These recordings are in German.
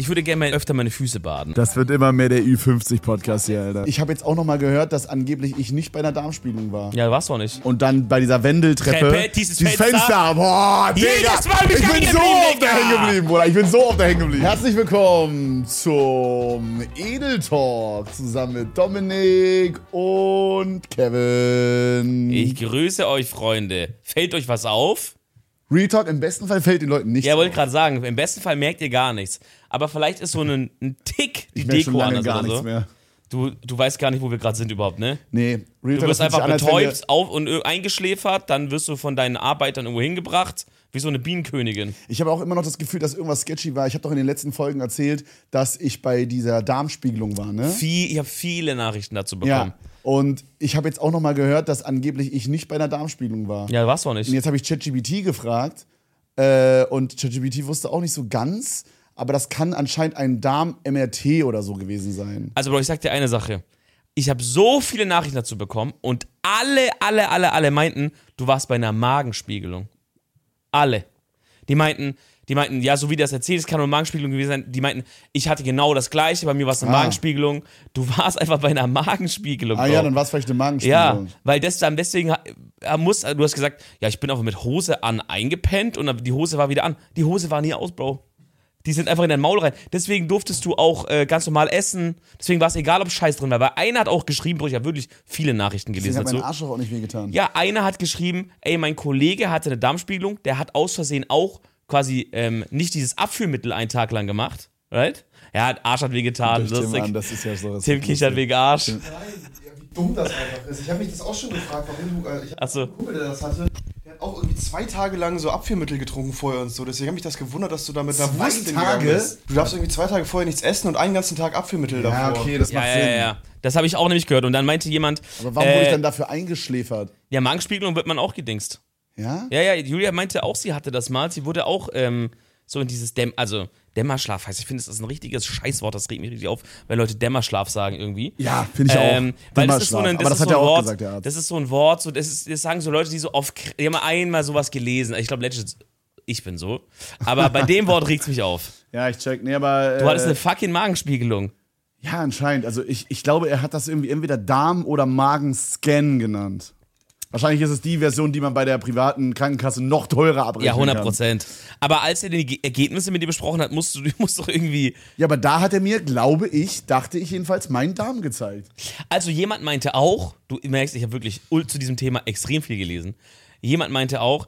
Ich würde gerne öfter meine Füße baden. Das wird immer mehr der Ü50-Podcast hier, Alter. Ich habe jetzt auch nochmal gehört, dass angeblich ich nicht bei einer Darmspiegelung war. Ja, warst du auch nicht. Und dann bei dieser Wendeltreppe. Dieses Fenster. Boah, Digga. Jedes Mal bin ich bin so auf der hängen geblieben, Bruder. Ich bin so auf der hängen geblieben. Herzlich willkommen zum Edel Talk zusammen mit Dominik und Kevin. Ich grüße euch, Freunde. Fällt euch was auf? Real Talk, im besten Fall fällt den Leuten nichts Ja, wollte auf. gerade sagen, im besten Fall merkt ihr gar nichts. Aber vielleicht ist so ein Tick die Ich merk Deko schon lange anders gar oder nichts so. mehr. Du weißt gar nicht, wo wir gerade sind überhaupt, ne? Nee, Real Du Talk wirst fühlt sich einfach an, als wenn wir- betäubt und eingeschläfert, dann wirst du von deinen Arbeitern irgendwo hingebracht, wie so eine Bienenkönigin. Ich habe auch immer noch das Gefühl, dass irgendwas sketchy war. Ich habe doch in den letzten Folgen erzählt, dass ich bei dieser Darmspiegelung war, ne? Ich habe viele Nachrichten dazu bekommen. Ja. Und ich habe jetzt auch noch mal gehört, dass angeblich ich nicht bei einer Darmspiegelung war. Ja, warst du auch nicht. Und jetzt habe ich ChatGPT gefragt und ChatGPT wusste auch nicht so ganz, aber das kann anscheinend ein Darm-MRT oder so gewesen sein. Also, Bro, ich sag dir eine Sache. Ich habe so viele Nachrichten dazu bekommen und alle meinten, du warst bei einer Magenspiegelung. Alle. Die meinten, ja, so wie das erzählt ist, kann nur eine Magenspiegelung gewesen sein. Die meinten, ich hatte genau das Gleiche, bei mir war es eine Magenspiegelung. Du warst einfach bei einer Magenspiegelung. Ah Bro. ja, dann war es vielleicht eine Ja, Magenspiegelung. weil du hast gesagt, ja, ich bin einfach mit Hose an eingepennt und die Hose war wieder an. Die Hose war nie aus, Bro. Die sind einfach in dein Maul rein. Deswegen durftest du auch ganz normal essen. Deswegen war es egal, ob Scheiß drin war. Weil einer hat auch geschrieben, Bro, ich habe wirklich viele Nachrichten Deswegen gelesen hat mein dazu. Arsch auch nicht wehgetan. Ja, einer hat geschrieben, ey, mein Kollege hatte eine Darmspiegelung, der hat aus Versehen auch quasi nicht dieses Abführmittel einen Tag lang gemacht. Right? Ja, Arsch hat wehgetan. Tim an, das ist ja so. Tim kichert wegen Arsch. Nein, ja, wie dumm das einfach ist. Ich habe mich das auch schon gefragt, warum du. Ich Ach so. einen Kumpel, der das hatte. Der hat auch irgendwie 2 Tage lang so Abführmittel getrunken vorher und so. Deswegen habe mich das gewundert, dass du da mit einer 2 Wurst Tage? hingegangen bist. Du darfst irgendwie 2 Tage vorher nichts essen und einen ganzen Tag Abführmittel Ja, davor. okay, das macht Sinn. Ja. Das habe ich auch nämlich gehört. Und dann meinte jemand, Aber warum wurde ich dann dafür eingeschläfert? ja, Magenspiegelung wird man auch gedingst. Ja? Ja, Julia meinte auch, sie hatte das mal. Sie wurde auch so in dieses Dämmerschlaf heißt. Ich finde, das ist ein richtiges Scheißwort, das regt mich richtig auf, weil Leute Dämmerschlaf sagen irgendwie. Ja, finde ich auch. Weil das ist so ein, aber das hat er auch gesagt, der Arzt. Das ist so ein Wort, das sagen so Leute, die so die haben einmal sowas gelesen. Ich glaube, letztens, ich bin so. Aber bei dem Wort regt es mich auf. Ja, ich check. Nee, aber. Du hattest eine fucking Magenspiegelung. Ja, anscheinend. Also ich glaube, er hat das irgendwie entweder Darm- oder Magenscan genannt. Wahrscheinlich ist es die Version, die man bei der privaten Krankenkasse noch teurer abrechnen Ja, kann. 100%. Aber als er die Ergebnisse mit dir besprochen hat, musst doch irgendwie. Ja, aber da hat er mir, dachte ich jedenfalls, meinen Darm gezeigt. Also jemand meinte auch, du merkst, ich habe wirklich zu diesem Thema extrem viel gelesen. Jemand meinte auch,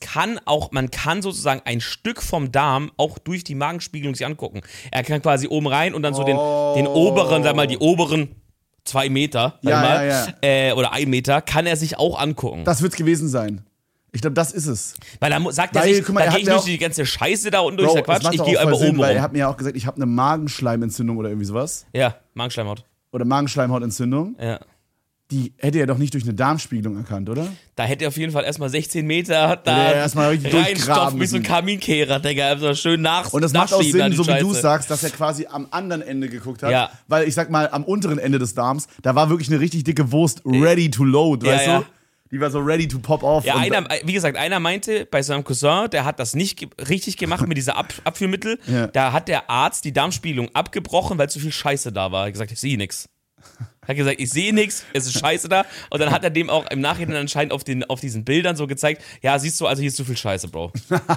man kann sozusagen ein Stück vom Darm auch durch die Magenspiegelung sich angucken. Er kann quasi oben rein und dann so den oberen, sag mal, die oberen 2 Meter, oder 1 Meter, kann er sich auch angucken. Das wird's gewesen sein. Ich glaube, das ist es. Weil er sagt er Weil, sich, guck mal, da er gehe hat ich mir nicht auch- die ganze Scheiße da unten durch, Bro, der Quatsch, das macht ich doch gehe auch voll einfach Sinn, oben weil er rum. hat mir ja auch gesagt, ich habe eine Magenschleimentzündung oder irgendwie sowas. Ja, Magenschleimhaut. Oder Magenschleimhautentzündung. Ja. Die hätte er doch nicht durch eine Darmspiegelung erkannt, oder? Da hätte er auf jeden Fall erstmal 16 Meter da er erstmal richtig reinstopfen durchgraben wie so ein müssen. Kaminkehrer, Digga. Also schön Und das macht auch nachschieben da Sinn, die so wie du Scheiße. sagst, dass er quasi am anderen Ende geguckt hat. Ja. Weil ich sag mal, am unteren Ende des Darms, da war wirklich eine richtig dicke Wurst ready to load, Ja, weißt ja. du? Die war so ready to pop off. Ja, und wie gesagt, einer meinte bei seinem Cousin, der hat das nicht richtig gemacht mit dieser Abführmittel. Ja. Da hat der Arzt die Darmspiegelung abgebrochen, weil zu viel Scheiße da war. Er hat gesagt, ich sehe nichts. Er hat gesagt, ich sehe nichts, es ist Scheiße da. Und dann hat er dem auch im Nachhinein anscheinend auf diesen Bildern so gezeigt, ja, siehst du, also hier ist zu viel Scheiße, Bro.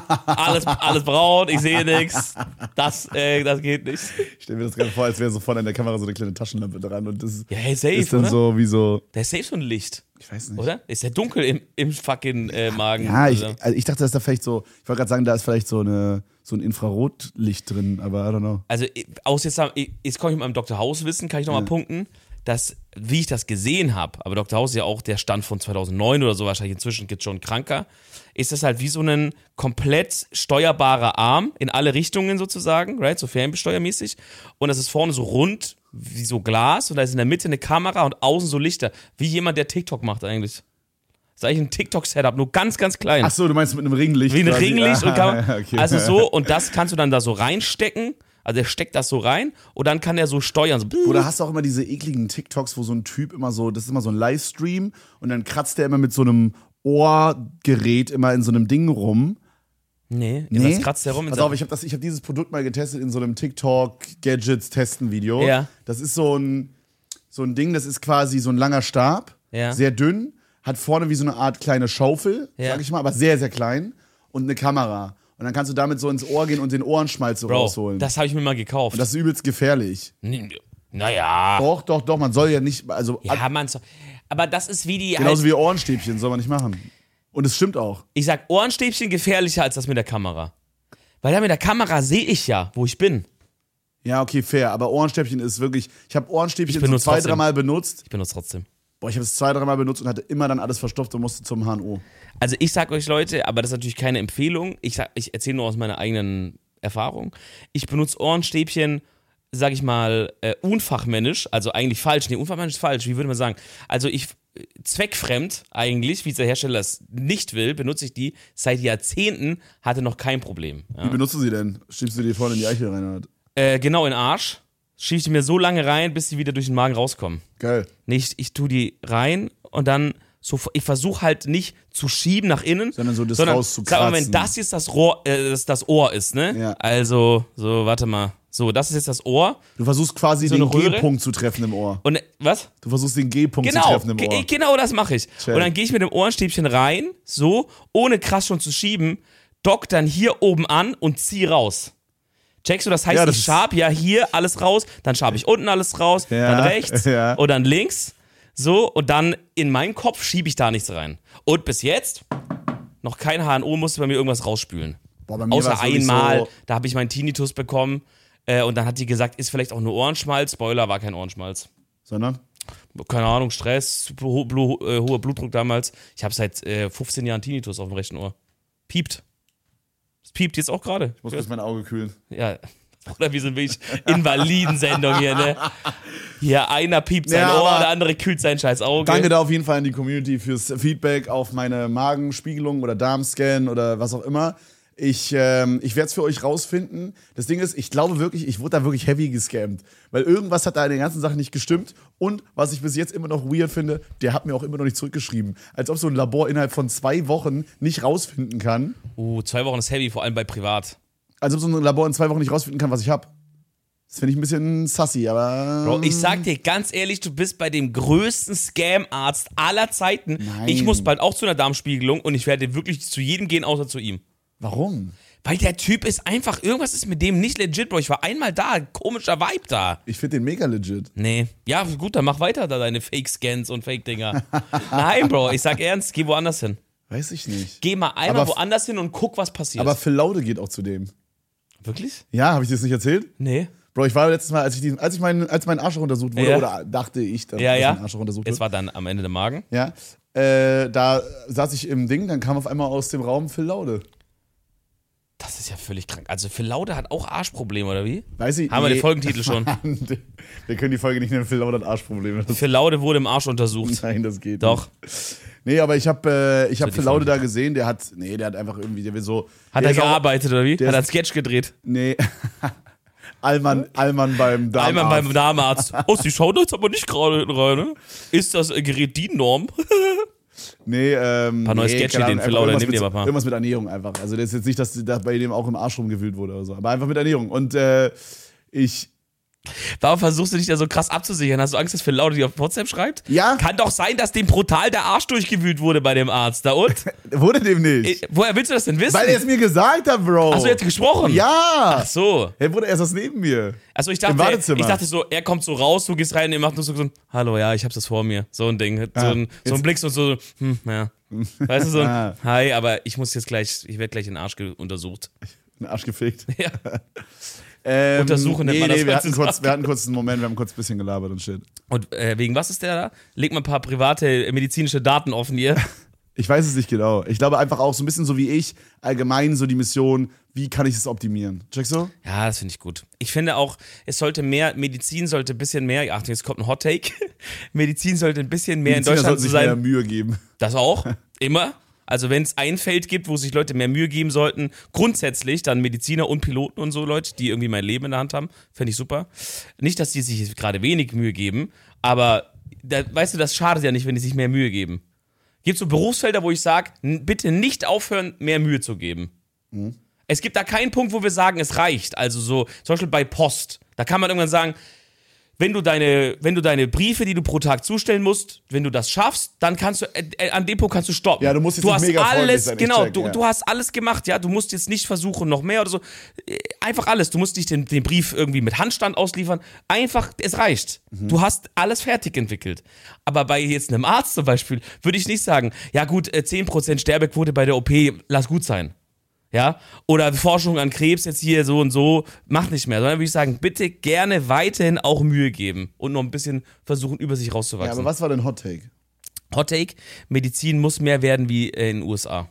Alles braun, ich sehe nichts. Das geht nicht. Ich stell mir das gerade vor, als wäre so vorne an der Kamera so eine kleine Taschenlampe dran und das Ja, hey, safe, ist dann oder? so wie so, Der ist safe so ein Licht, ich weiß nicht. oder? Ist ja dunkel im fucking Magen. Ja, Also. ich dachte, dass da vielleicht so, ich wollte gerade sagen, da ist vielleicht so ein Infrarotlicht drin, aber I don't know. Also, jetzt komme ich mit meinem Dr. Hauswissen, kann ich nochmal punkten, dass, wie ich das gesehen habe, aber Dr. Haus ist ja auch der Stand von 2009 oder so, wahrscheinlich inzwischen gibt es schon kranker, ist das halt wie so ein komplett steuerbarer Arm in alle Richtungen sozusagen, right, so fernbesteuermäßig. Und das ist vorne so rund wie so Glas und da ist in der Mitte eine Kamera und außen so Lichter, wie jemand, der TikTok macht eigentlich. Das ist eigentlich ein TikTok-Setup, nur ganz, ganz klein. Ach so, du meinst mit einem Ringlicht? Wie ein quasi. Ringlicht und Okay. also so, und das kannst du dann da so reinstecken. Also er steckt das so rein und dann kann er so steuern. So. Oder hast du auch immer diese ekligen TikToks, wo so ein Typ immer so, das ist immer so ein Livestream und dann kratzt der immer mit so einem Ohrgerät immer in so einem Ding rum. Nee, Nee? was kratzt der rum? Pass auf, ich habe dieses Produkt mal getestet in so einem TikTok-Gadgets-Testen-Video. Ja. Das ist so ein Ding, das ist quasi so ein langer Stab, Ja. sehr dünn, hat vorne wie so eine Art kleine Schaufel, Ja. sag ich mal, aber sehr, sehr klein und eine Kamera. Und dann kannst du damit so ins Ohr gehen und den Ohrenschmalz so Bro, rausholen. das habe ich mir mal gekauft. Und das ist übelst gefährlich. Naja. Doch, man soll ja nicht, also Ja, aber das ist wie die genauso halt, wie Ohrenstäbchen soll man nicht machen. Und es stimmt auch. ich sag, Ohrenstäbchen gefährlicher als das mit der Kamera. Weil da mit der Kamera sehe ich ja, wo ich bin. Ja, okay, fair, aber Ohrenstäbchen ist wirklich, ich habe Ohrenstäbchen Ich so benutze 2-3 trotzdem. Mal benutzt. Ich benutze trotzdem. Boah, ich habe es 2-3 Mal benutzt und hatte immer dann alles verstopft und musste zum HNO. Also ich sag euch Leute, aber das ist natürlich keine Empfehlung. Ich erzähle nur aus meiner eigenen Erfahrung. Ich benutze Ohrenstäbchen, sag ich mal, unfachmännisch, also eigentlich falsch. Nee, unfachmännisch ist falsch, wie würde man sagen? Also zweckfremd eigentlich, wie der Hersteller es nicht will, benutze ich die seit Jahrzehnten, hatte noch kein Problem. Ja. Wie benutzt du sie denn? Schiebst du die vorne in die Eichel rein? Genau in den Arsch. Schiebe ich die mir so lange rein, bis sie wieder durch den Magen rauskommen. Geil. Nicht, ich tue die rein und dann ich versuche halt nicht zu schieben nach innen, Sondern so das sag mal, rauszukratzen. wenn das jetzt das Ohr ist, ne? Ja. Also, so, warte mal. So, das ist jetzt das Ohr. Du versuchst quasi So den eine Röhre? G-Punkt zu treffen im Ohr. Und was? Du versuchst den G-Punkt zu Genau, treffen im Ohr. genau das mache ich. Check. Und dann gehe ich mit dem Ohrenstäbchen rein, so, ohne krass schon zu schieben, dock dann hier oben an und zieh raus. Checkst du, das heißt, Ja, das ich schab ja hier alles raus, dann schab ich unten alles raus, Ja, dann rechts ja. und dann links. So, und dann in meinen Kopf schiebe ich da nichts rein. Und bis jetzt noch kein HNO musste bei mir irgendwas rausspülen. Boah, bei mir Außer war's wirklich einmal, so- da habe ich meinen Tinnitus bekommen und dann hat die gesagt, ist vielleicht auch nur Ohrenschmalz. Spoiler, war kein Ohrenschmalz. Sondern? Keine Ahnung, Stress, hoher Blutdruck damals. Ich habe seit 15 Jahren Tinnitus auf dem rechten Ohr. Piept. Es piept jetzt auch gerade. Ich muss kurz mein Auge kühlen. Ja, oder wir sind wirklich Invalidensendung hier, ne? Hier, einer piept sein Ja, Ohr, aber der andere kühlt sein scheiß Auge. Danke da auf jeden Fall an die Community fürs Feedback auf meine Magenspiegelung oder Darmscan oder was auch immer. Ich werde es für euch rausfinden. Das Ding ist, ich glaube wirklich, ich wurde da wirklich heavy gescammt. Weil irgendwas hat da in den ganzen Sachen nicht gestimmt. Und was ich bis jetzt immer noch weird finde, der hat mir auch immer noch nicht zurückgeschrieben. Als ob so ein Labor innerhalb von 2 Wochen nicht rausfinden kann. 2 Wochen ist heavy, vor allem bei privat. Als ob so ein Labor in 2 Wochen nicht rausfinden kann, was ich habe. Das finde ich ein bisschen sassy, aber. Bro, ich sag dir ganz ehrlich, du bist bei dem größten Scam-Arzt aller Zeiten. Nein. Ich muss bald auch zu einer Darmspiegelung und ich werde wirklich zu jedem gehen, außer zu ihm. Warum? Weil der Typ ist einfach, irgendwas ist mit dem nicht legit, Bro. Ich war einmal da, komischer Vibe da. Ich finde den mega legit. Nee. Ja, gut, dann mach weiter da deine Fake-Scans und Fake-Dinger. Nein, Bro, ich sag ernst, geh woanders hin. Weiß ich nicht. Geh mal einmal Aber- woanders hin und guck, was passiert. Aber Phil Laude geht auch zu dem. Wirklich? Ja, habe ich dir das nicht erzählt? Nee. Bro, ich war letztes Mal, als mein Arschloch untersucht wurde, Ja. oder dachte ich, dass Ja, ja. mein Arschloch untersucht Es wird. war dann am Ende der Magen. Ja. Da saß ich im Ding, dann kam auf einmal aus dem Raum Phil Laude. Das ist ja völlig krank. Also Phil Laude hat auch Arschprobleme, oder wie? Weiß ich Haben wir den Folgentitel schon. Wir können die Folge nicht nennen, Phil Laude hat Arschprobleme. Phil Laude wurde im Arsch untersucht. Nein, das geht Doch. nicht. Nee, aber ich hab die Phil Laude Folge. da gesehen, der hat einfach irgendwie, der will so. Hat der er ist auch- gearbeitet, oder wie? der Hat er ist- einen Sketch gedreht? Nee. Allmann beim Darmarzt. Einmal beim Darmarzt. Oh, Sie schauen da jetzt aber nicht gerade rein, ne? Ist das Gerät DIN-Norm? Nee, Paar neue Sketche, keine Ahnung, den Phil einfach Laude, irgendwas nimm dir mit- mal ein paar. Irgendwas mit Ernährung einfach. Also das ist jetzt nicht, dass da bei dem auch im Arsch rumgewühlt wurde oder so, aber einfach mit Ernährung. Und Warum versuchst du dich da so krass abzusichern? Hast du Angst, dass Phil Laude dir auf WhatsApp schreibt? Ja. Kann doch sein, dass dem brutal der Arsch durchgewühlt wurde bei dem Arzt. Da und? wurde dem nicht. Woher willst du das denn wissen? Weil er es mir gesagt hat, Bro. Achso, er hat gesprochen? Ja. Ach so. Er wurde erst neben mir. Also ich Im dachte, Badezimmer. so, er kommt so raus, du gehst rein, er macht nur so ein Hallo, ja, ich hab's das vor mir. So ein Ding. So ein jetzt- Blick, so, ja. Weißt du, so ein Ah. Hi, aber ich werde gleich in den Arsch untersucht. Den Arsch gefickt. Ja. Untersuchen nennt nee, man das wir hatten heutzutage. kurz einen Moment, wir haben kurz ein bisschen gelabert und shit. Und wegen was ist der da? Leg mal ein paar private medizinische Daten offen hier. Ich weiß es nicht genau. Ich glaube einfach auch so ein bisschen so wie ich, allgemein so die Mission, wie kann ich es optimieren? Checkst du? Ja, das finde ich gut. Ich finde auch, Medizin sollte ein bisschen mehr, Achtung, jetzt kommt ein Hot Take. Medizin sollte ein bisschen mehr in Mediziner Deutschland sollten zu sich mehr sein. Mühe geben. Das auch, immer. Also wenn es ein Feld gibt, wo sich Leute mehr Mühe geben sollten, grundsätzlich dann Mediziner und Piloten und so Leute, die irgendwie mein Leben in der Hand haben, finde ich super. Nicht, dass die sich jetzt gerade wenig Mühe geben, aber weißt du, das schadet ja nicht, wenn die sich mehr Mühe geben. Gibt so Berufsfelder, wo ich sage, bitte nicht aufhören, mehr Mühe zu geben. Es gibt da keinen Punkt, wo wir sagen, es reicht. Also so, zum Beispiel bei Post. Da kann man irgendwann sagen, wenn du deine Briefe, die du pro Tag zustellen musst, wenn du das schaffst, dann kannst du, an dem Punkt kannst du stoppen. Ja, du musst jetzt nicht hast mega freundlich alles, sein, ich genau, check, du hast alles gemacht, ja, du musst jetzt nicht versuchen, noch mehr oder so. Einfach alles, du musst nicht den Brief irgendwie mit Handstand ausliefern. Einfach, es reicht. Du hast alles fertig entwickelt. Aber bei jetzt einem Arzt zum Beispiel, würde ich nicht sagen, ja gut, 10% Sterbequote bei der OP, lass gut sein. Ja, oder Forschung an Krebs jetzt hier so und so, mach nicht mehr, sondern würde ich sagen, bitte gerne weiterhin auch Mühe geben und noch ein bisschen versuchen, über sich Ja, rauszuwachsen. aber was war denn Hot Take? Hot Take, Medizin muss mehr werden wie in den USA.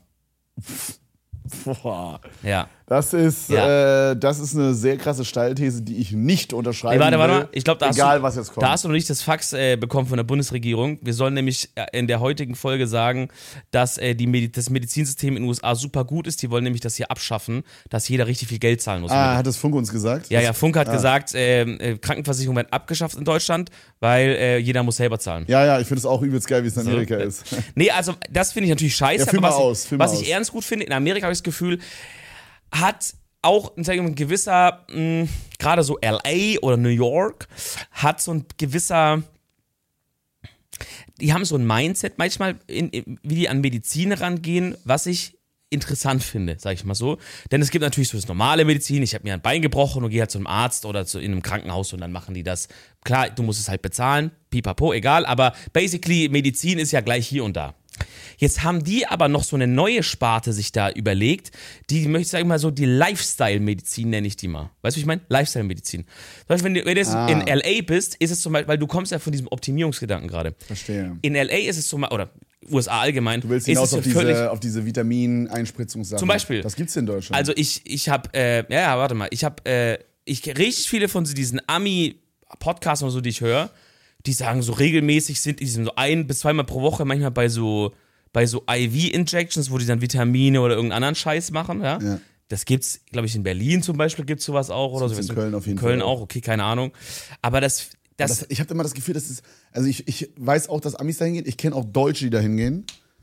Boah. Ja. Das ist eine sehr krasse Steilthese, die ich nicht unterschreiben Warte will. mal. Ich glaube, egal was jetzt kommt. Da hast du noch nicht das Fax bekommen von der Bundesregierung. Wir sollen nämlich in der heutigen Folge sagen, dass das Medizinsystem in den USA super gut ist. Die wollen nämlich das hier abschaffen, dass jeder richtig viel Geld zahlen muss. Hat das Funk uns gesagt? Ja, Funk hat gesagt, Krankenversicherung wird abgeschafft in Deutschland, weil jeder muss selber zahlen. Ja, ich finde es auch übelst geil, wie es in Amerika ist. Nee, also das finde ich natürlich scheiße. Ja, fühl aber mal was aus. ich ernst gut finde, in Amerika habe ich das Gefühl, hat auch, sag ich mal, ein gewisser, gerade so LA oder New York, hat so ein gewisser, die haben so ein Mindset manchmal, wie die an Medizin rangehen, was ich interessant finde, sag ich mal so. Denn es gibt natürlich so das normale Medizin, ich habe mir ein Bein gebrochen und gehe halt zu einem Arzt oder in einem Krankenhaus und dann machen die das. Klar, du musst es halt bezahlen, pipapo, egal, aber basically Medizin ist ja gleich hier und da. Jetzt haben die aber noch so eine neue Sparte sich da überlegt, die möchte ich sagen mal so, die Lifestyle-Medizin nenne ich die mal. Weißt du, wie ich meine? Lifestyle-Medizin. Zum Beispiel, wenn du jetzt in L.A. bist, ist es zum Beispiel, weil du kommst ja von diesem Optimierungsgedanken gerade. Verstehe. In L.A. ist es zum Beispiel, oder USA allgemein, Du willst ist hinaus es auf diese Vitamineinspritzungssachen. Zum Beispiel. Das gibt's in Deutschland. Also ich habe, warte mal, ich richtig viele von diesen Ami-Podcasts und so, die ich höre, die sagen so regelmäßig die sind so 1 bis 2 Mal pro Woche manchmal bei so IV-Injections, wo die dann Vitamine oder irgendeinen anderen Scheiß machen, ja. Das gibt's, glaube ich, in Berlin zum Beispiel gibt's sowas auch oder so. In Köln auf jeden Fall. Köln auch, okay, keine Ahnung. Aber ich habe immer das Gefühl, dass also ich weiß auch, dass Amis dahin gehen, ich kenne auch Deutsche, die dahin gehen.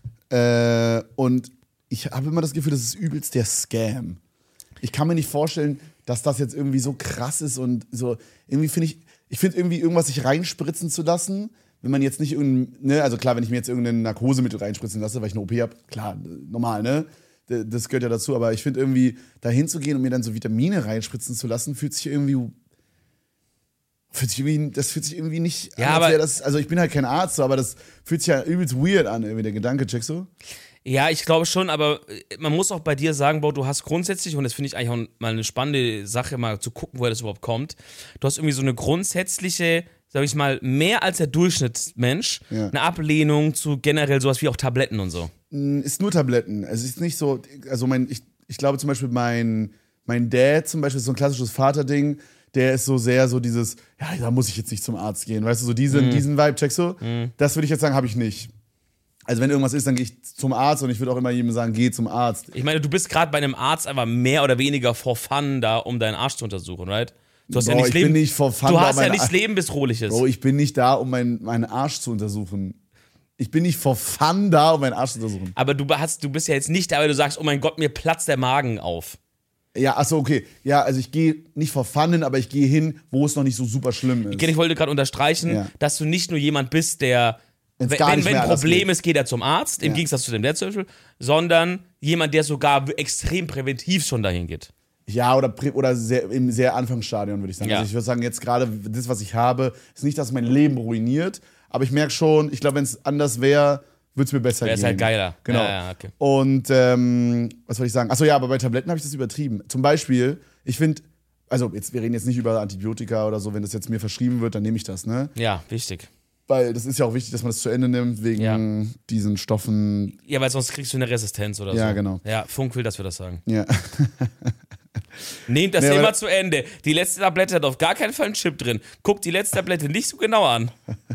Und ich habe immer das Gefühl, das ist übelst der Scam. Ich kann mir nicht vorstellen, dass das jetzt irgendwie so krass ist und so, irgendwie finde irgendwie irgendwas sich reinspritzen zu lassen, wenn man jetzt nicht also klar, wenn ich mir jetzt irgendein Narkosemittel reinspritzen lasse, weil ich eine OP habe, klar, normal, ne? Das gehört ja dazu, aber ich finde irgendwie, da hinzugehen und mir dann so Vitamine reinspritzen zu lassen, fühlt sich irgendwie nicht Ja, an, aber also ich bin halt kein Arzt, aber das fühlt sich ja übelst weird an, irgendwie der Gedanke, checkst du? Ja, ich glaube schon, aber man muss auch bei dir sagen, Bro, du hast grundsätzlich, und das finde ich eigentlich auch mal eine spannende Sache, mal zu gucken, woher das überhaupt kommt, du hast irgendwie so eine grundsätzliche, sag ich mal, mehr als der Durchschnittsmensch, eine Ablehnung zu generell sowas wie auch Tabletten und so. Ist nur Tabletten. Es ist nicht so, also ich glaube zum Beispiel mein Dad zum Beispiel ist so ein klassisches Vaterding, der ist so sehr so dieses, ja, da muss ich jetzt nicht zum Arzt gehen, weißt du, so diesen Vibe, checkst du? Das würde ich jetzt sagen, habe ich nicht. Also wenn irgendwas ist, dann gehe ich zum Arzt und ich würde auch immer jedem sagen, geh zum Arzt. Ich meine, du bist gerade bei einem Arzt einfach mehr oder weniger for fun da, um deinen Arsch zu untersuchen, right? Du hast ja nicht ich Leben, bin nicht for fun du da, hast ja nichts Lebensbedrohliches. Bro, ich bin nicht da, um meinen Arsch zu untersuchen. Ich bin nicht for fun da, um meinen Arsch zu untersuchen. Aber du bist ja jetzt nicht da, weil du sagst, oh mein Gott, mir platzt der Magen auf. Ja, achso, okay. Ja, also ich gehe nicht for fun hin, aber ich gehe hin, wo es noch nicht so super schlimm ist. Ich wollte gerade unterstreichen, dass du nicht nur jemand bist, der wenn ein Problem ist, geht er zum Arzt, im Gegensatz zu dem Dad zum Beispiel, sondern jemand, der sogar extrem präventiv schon dahin geht. Ja, oder im sehr Anfangsstadion, würde ich sagen. Ja. Also ich würde sagen, jetzt gerade das, was ich habe, ist nicht, dass es mein Leben ruiniert, aber ich merke schon, ich glaube, wenn es anders wäre, würde es mir besser gehen. Wäre es halt geiler. Genau. Ja, okay. Und was wollte ich sagen? Achso, ja, aber bei Tabletten habe ich das übertrieben. Zum Beispiel, ich finde, also wir reden jetzt nicht über Antibiotika oder so, wenn das jetzt mir verschrieben wird, dann nehme ich das, ne? Ja, wichtig. Weil das ist ja auch wichtig, dass man das zu Ende nimmt, wegen diesen Stoffen. Ja, weil sonst kriegst du eine Resistenz oder so. Ja, genau. Ja, Funk will, dass wir das sagen. Ja. Nehmt das immer zu Ende. Die letzte Tablette hat auf gar keinen Fall einen Chip drin. Guckt die letzte Tablette nicht so genau an.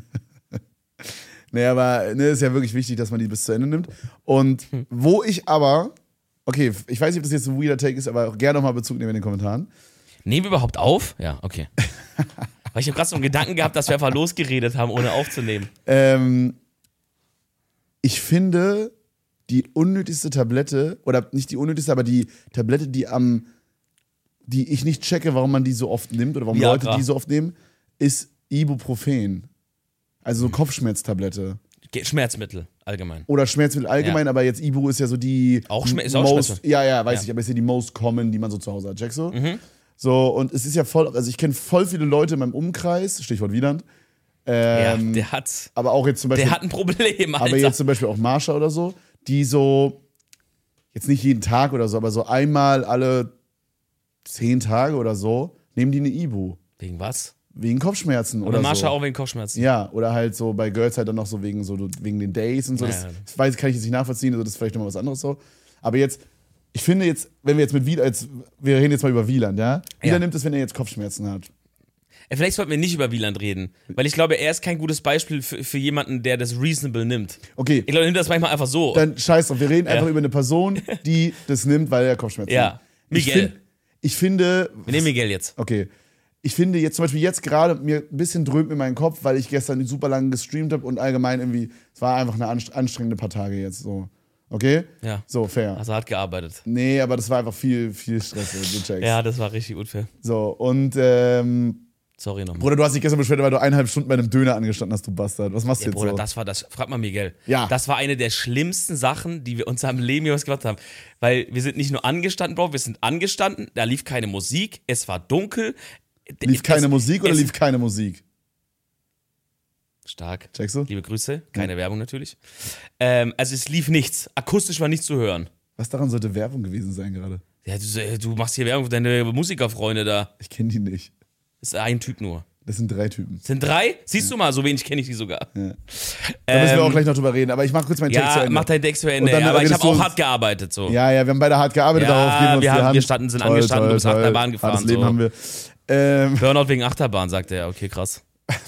Nee, aber ist ja wirklich wichtig, dass man die bis zu Ende nimmt. Und wo ich aber, okay, ich weiß nicht, ob das jetzt ein weirder Take ist, aber gerne nochmal Bezug nehmen in den Kommentaren. Nehmen wir überhaupt auf? Ja, okay. Weil ich habe gerade so einen Gedanken gehabt, dass wir einfach losgeredet haben, ohne aufzunehmen. Ich finde, die unnötigste Tablette, oder nicht die unnötigste, aber die Tablette, die ich nicht checke, warum man die so oft nimmt oder warum Viagra. Leute die so oft nehmen, ist Ibuprofen. Also so Kopfschmerztablette. Schmerzmittel allgemein. Oder Schmerzmittel allgemein, Ja. aber jetzt Ibu ist ja so die Auch ist auch most, Schmerzmittel. ja, weiß Ja. ich, aber ist ja die most common, die man so zu Hause hat. Checkst du? So, und es ist ja voll, also ich kenne voll viele Leute in meinem Umkreis, Stichwort Wieland, Ja, der hat aber auch jetzt zum Beispiel, ein Problem, Alter. aber jetzt zum Beispiel auch Marsha oder so, die so, jetzt nicht jeden Tag oder so, aber so einmal alle 10 Tage oder so, nehmen die eine Ibu. Wegen was? Wegen Kopfschmerzen Oder oder Marsha so. auch wegen Kopfschmerzen. Ja, oder halt so bei Girls halt dann noch so wegen den Days und so. Ja, Das, ja. kann ich jetzt nicht nachvollziehen, also das ist vielleicht nochmal was anderes so. Aber jetzt, ich finde jetzt, wenn wir jetzt mit Wieland, wir reden jetzt mal über Wieland, ja? Wieland nimmt es, wenn er jetzt Kopfschmerzen hat. Vielleicht sollten wir nicht über Wieland reden, weil ich glaube, er ist kein gutes Beispiel für jemanden, der das reasonable nimmt. Okay, Ich glaube, er nimmt das manchmal einfach so. dann scheiß drauf. Wir reden einfach über eine Person, die das nimmt, weil er Kopfschmerzen Ja. hat. Miguel. Ich finde, Wir nehmen Miguel jetzt. okay. Ich finde jetzt zum Beispiel jetzt gerade, mir ein bisschen dröhnt mir mein Kopf, weil ich gestern super lange gestreamt habe und allgemein irgendwie, es war einfach eine anstrengende paar Tage jetzt so. Okay? Ja. So, fair. Also hart gearbeitet. Nee, aber das war einfach viel Stress, du checkst. Ja, das war richtig unfair. So, und Sorry nochmal. Bruder, du hast dich gestern beschwert, weil du 1,5 Stunden bei einem Döner angestanden hast, du Bastard. Was machst du Ja, jetzt Bruder, so? das war das. Frag mal Miguel. Ja. Das war eine der schlimmsten Sachen, die wir uns am Leben jemals gemacht haben. Weil wir sind nicht nur angestanden, Bro, wir sind angestanden, da lief keine Musik, es war dunkel. Lief keine Es- Musik oder es- lief keine Musik? Stark. Checkst du? Liebe Grüße, keine Werbung natürlich. Also es lief nichts, akustisch war nichts zu hören. Was daran sollte Werbung gewesen sein gerade? Ja, du machst hier Werbung für deine Musikerfreunde da. Ich kenne die nicht. Das ist ein Typ nur. Das sind 3 Typen. Sind 3? Siehst du mal, so wenig kenne ich die sogar. Ja. Da müssen wir auch gleich noch drüber reden, aber ich mach kurz meinen Text zu Ja, Ende. mach deinen Text zu Und Ende. dann Ja, aber ich redest habe du auch uns- hart gearbeitet. So. Ja, wir haben beide hart gearbeitet, Ja, darauf geben wir uns wir die Hand. sind angestanden, du bist Achterbahn gefahren, Das Leben so. haben wir. Burnout wegen Achterbahn, sagt er. Okay, krass.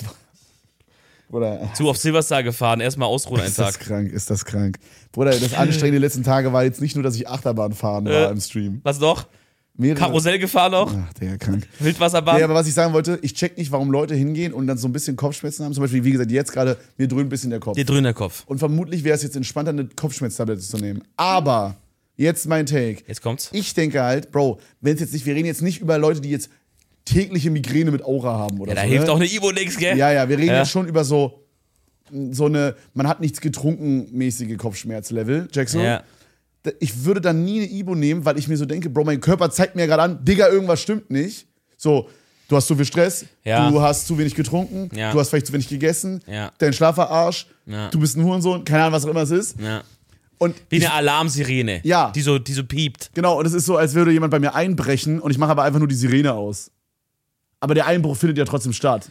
Bruder, Zu auf Silverstar gefahren, erstmal ausruhen einen ist das Tag. krank, ist das krank. Bruder, das Anstrengende der letzten Tage war jetzt nicht nur, dass ich Achterbahn fahren war im Stream. Was noch? Mehrere- Karussell gefahren noch? Ach, der krank. Wildwasserbahn? Nee, aber was ich sagen wollte, ich check nicht, warum Leute hingehen und dann so ein bisschen Kopfschmerzen haben. Zum Beispiel, wie gesagt, jetzt gerade, mir dröhnt ein bisschen der Kopf. Dir dröhnt der Kopf. Und vermutlich wäre es jetzt entspannter, eine Kopfschmerztablette zu nehmen. Aber, jetzt mein Take. Jetzt kommt's. Ich denke halt, Bro, wenn es jetzt nicht, wir reden jetzt nicht über Leute, die jetzt tägliche Migräne mit Aura haben oder Ja, da so. hilft ne? auch eine Ivo nix, gell? Ja, wir reden Ja. jetzt schon über so eine, man hat nichts getrunken mäßige Kopfschmerzlevel. Jackson? Ja. Ich würde dann nie eine Ibo nehmen, weil ich mir so denke, Bro, mein Körper zeigt mir gerade an, Digga, irgendwas stimmt nicht. So, du hast zu viel Stress, Ja. du hast zu wenig getrunken, Ja. du hast vielleicht zu wenig gegessen, Ja. dein Schlaf war Arsch, Ja. du bist ein Hurensohn, keine Ahnung, was auch immer es ist. Ja. Und Wie ich, eine Alarmsirene. Ja. Die so piept. genau, und es ist so, als würde jemand bei mir einbrechen und ich mache aber einfach nur die Sirene aus. Aber der Einbruch findet ja trotzdem statt.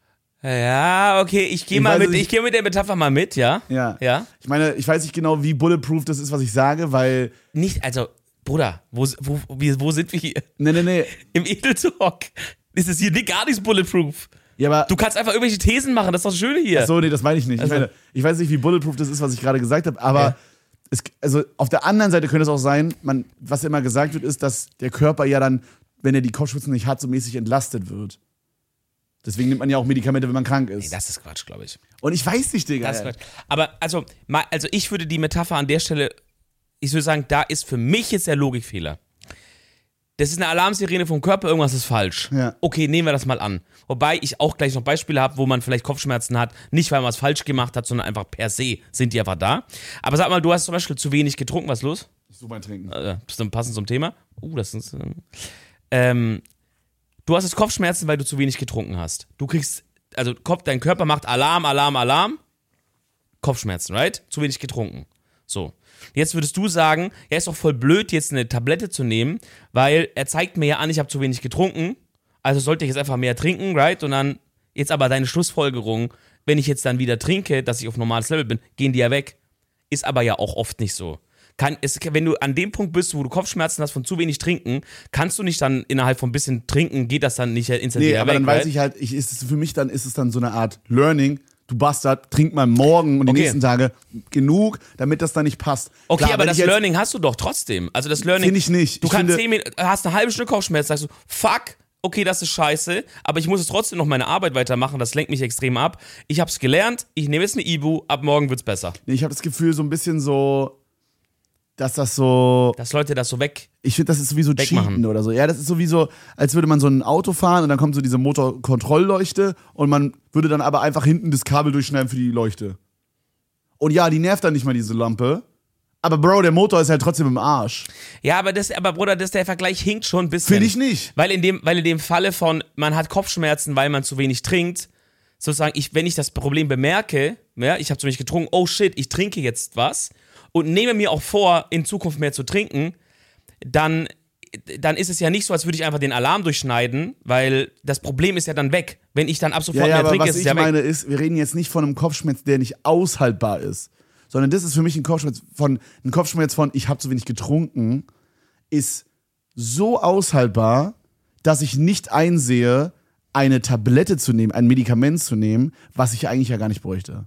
Ja, okay, ich gehe mal weiß mit, nicht. ich gehe mit der Metapher mal mit, ja? Ja. Ja? Ich meine, ich weiß nicht genau, wie bulletproof das ist, was ich sage, weil. Nicht, also, Bruder, wo sind wir hier? Nee. Im Edeltalk. Ist es hier gar nichts bulletproof. Ja, aber. Du kannst einfach irgendwelche Thesen machen, das ist doch das Schöne hier. So, nee, das meine ich nicht. Also- Ich weiß nicht, wie bulletproof das ist, was ich gerade gesagt habe, aber Ja. also auf der anderen Seite könnte es auch sein, was immer gesagt wird, ist, dass der Körper ja dann, wenn er die Kopfschmerzen nicht hat, so mäßig entlastet wird. Deswegen nimmt man ja auch Medikamente, wenn man krank ist. Nee, das ist Quatsch, glaube ich. Und ich weiß nicht, Digga. Das ist Quatsch. Aber also ich würde die Metapher an der Stelle, ich würde sagen, da ist für mich jetzt der Logikfehler. Das ist eine Alarmsirene vom Körper, irgendwas ist falsch. Ja. Okay, nehmen wir das mal an. Wobei ich auch gleich noch Beispiele habe, wo man vielleicht Kopfschmerzen hat, nicht weil man was falsch gemacht hat, sondern einfach per se sind die einfach da. Aber sag mal, du hast zum Beispiel zu wenig getrunken, was ist los? Ich suche mein Trinken. Bist du passend zum Thema? Das ist. Du hast jetzt Kopfschmerzen, weil du zu wenig getrunken hast. Du kriegst, also dein Körper macht Alarm. Kopfschmerzen, right? Zu wenig getrunken. So. Jetzt würdest du sagen, ja, ist doch voll blöd, jetzt eine Tablette zu nehmen, weil er zeigt mir ja an, ich habe zu wenig getrunken, also sollte ich jetzt einfach mehr trinken, right? Und dann, jetzt aber deine Schlussfolgerung, wenn ich jetzt dann wieder trinke, dass ich auf normales Level bin, gehen die ja weg. Ist aber ja auch oft nicht so. Wenn du an dem Punkt bist, wo du Kopfschmerzen hast von zu wenig Trinken, kannst du nicht dann innerhalb von ein bisschen Trinken, geht das dann nicht instant Nee, wieder aber weg, dann right? weiß ich halt, für mich dann ist es dann so eine Art Learning. Du Bastard, trink mal morgen und die Okay. nächsten Tage genug, damit das dann nicht passt. Okay, Klar, aber wenn das ich jetzt- Learning hast du doch trotzdem. Also das Learning. Finde ich nicht. Du Ich kannst finde- 10 Minuten, hast eine halbe Stunde Kopfschmerzen, sagst du, fuck, okay, das ist scheiße, aber ich muss jetzt trotzdem noch meine Arbeit weitermachen, das lenkt mich extrem ab. Ich hab's gelernt, ich nehme jetzt eine Ibu, ab morgen wird's besser. Nee, ich habe das Gefühl, so ein bisschen so, dass das so. Dass Leute das so weg. Ich finde, das ist sowieso Wegmachen. Cheaten oder so. Ja, das ist sowieso, als würde man so ein Auto fahren und dann kommt so diese Motorkontrollleuchte und man würde dann aber einfach hinten das Kabel durchschneiden für die Leuchte. Und ja, die nervt dann nicht mal diese Lampe. Aber Bro, der Motor ist halt trotzdem im Arsch. Ja, aber Bruder, der Vergleich hinkt schon ein bisschen. Finde ich nicht. Weil in dem Falle von, man hat Kopfschmerzen, weil man zu wenig trinkt, sozusagen, wenn ich das Problem bemerke, ja, ich habe zu wenig getrunken, oh shit, ich trinke jetzt was und nehme mir auch vor, in Zukunft mehr zu trinken, dann ist es ja nicht so, als würde ich einfach den Alarm durchschneiden, weil das Problem ist ja dann weg. Wenn ich dann ab sofort mehr aber trinke, was ist es ich ja weg. meine ist, wir reden jetzt nicht von einem Kopfschmerz, der nicht aushaltbar ist, sondern das ist für mich ein Kopfschmerz von ich habe zu wenig getrunken, ist so aushaltbar, dass ich nicht einsehe, eine Tablette zu nehmen, ein Medikament zu nehmen, was ich eigentlich ja gar nicht bräuchte.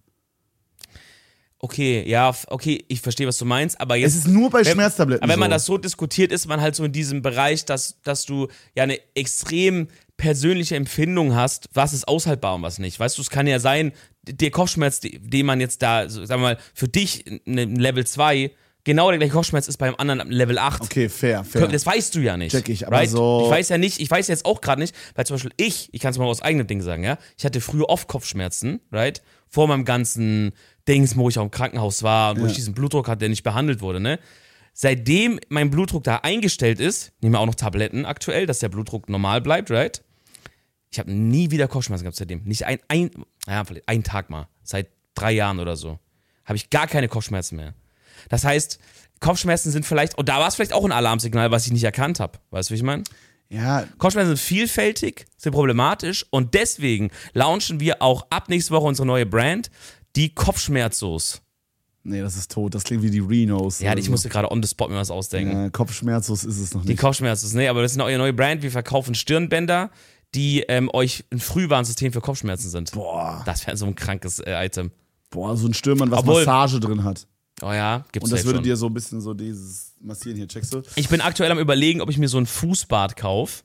Okay, ja, okay, ich verstehe, was du meinst, aber jetzt... Es ist nur bei Schmerztabletten Aber wenn man so. das so diskutiert, ist man halt so in diesem Bereich, dass du ja eine extrem persönliche Empfindung hast, was ist aushaltbar und was nicht. Weißt du, es kann ja sein, der Kopfschmerz, den man jetzt da, sagen wir mal, für dich ein Level 2, genau der gleiche Kopfschmerz ist beim anderen Level 8. Okay, fair. Das weißt du ja nicht. Check ich, aber right? so... Ich weiß jetzt auch gerade nicht, weil zum Beispiel ich kann es mal aus eigenem Ding sagen, ja, ich hatte früher oft Kopfschmerzen, right, vor meinem ganzen Dings, wo ich auch im Krankenhaus war und wo ich diesen Blutdruck hatte, der nicht behandelt wurde, ne. Seitdem mein Blutdruck da eingestellt ist, nehmen wir auch noch Tabletten aktuell, dass der Blutdruck normal bleibt, right. Ich habe nie wieder Kopfschmerzen gehabt seitdem. Nicht vielleicht einen Tag mal, seit 3 Jahren oder so, habe ich gar keine Kopfschmerzen mehr. Das heißt, Kopfschmerzen sind vielleicht, und da war es vielleicht auch ein Alarmsignal, was ich nicht erkannt habe. Weißt du, wie ich meine? Ja, Kopfschmerzen sind vielfältig, sind problematisch und deswegen launchen wir auch ab nächste Woche unsere neue Brand, die Kopfschmerzos. nee, das ist tot. Das klingt wie die Renos. Ja, oder ich so. musste gerade on the spot mir was ausdenken. Kopfschmerzos ist es noch Die nicht. Kopfschmerzos, nee, aber das ist eine neue Brand. Wir verkaufen Stirnbänder, die euch ein Frühwarnsystem für Kopfschmerzen sind. Boah, Das wäre so ein krankes Item. so ein Stürmann, was Obwohl- Massage drin hat. Oh ja, gibt's Und das safe würde schon. dir so ein bisschen so dieses Massieren hier, checkst du? Ich bin aktuell am Überlegen, ob ich mir so ein Fußbad kaufe.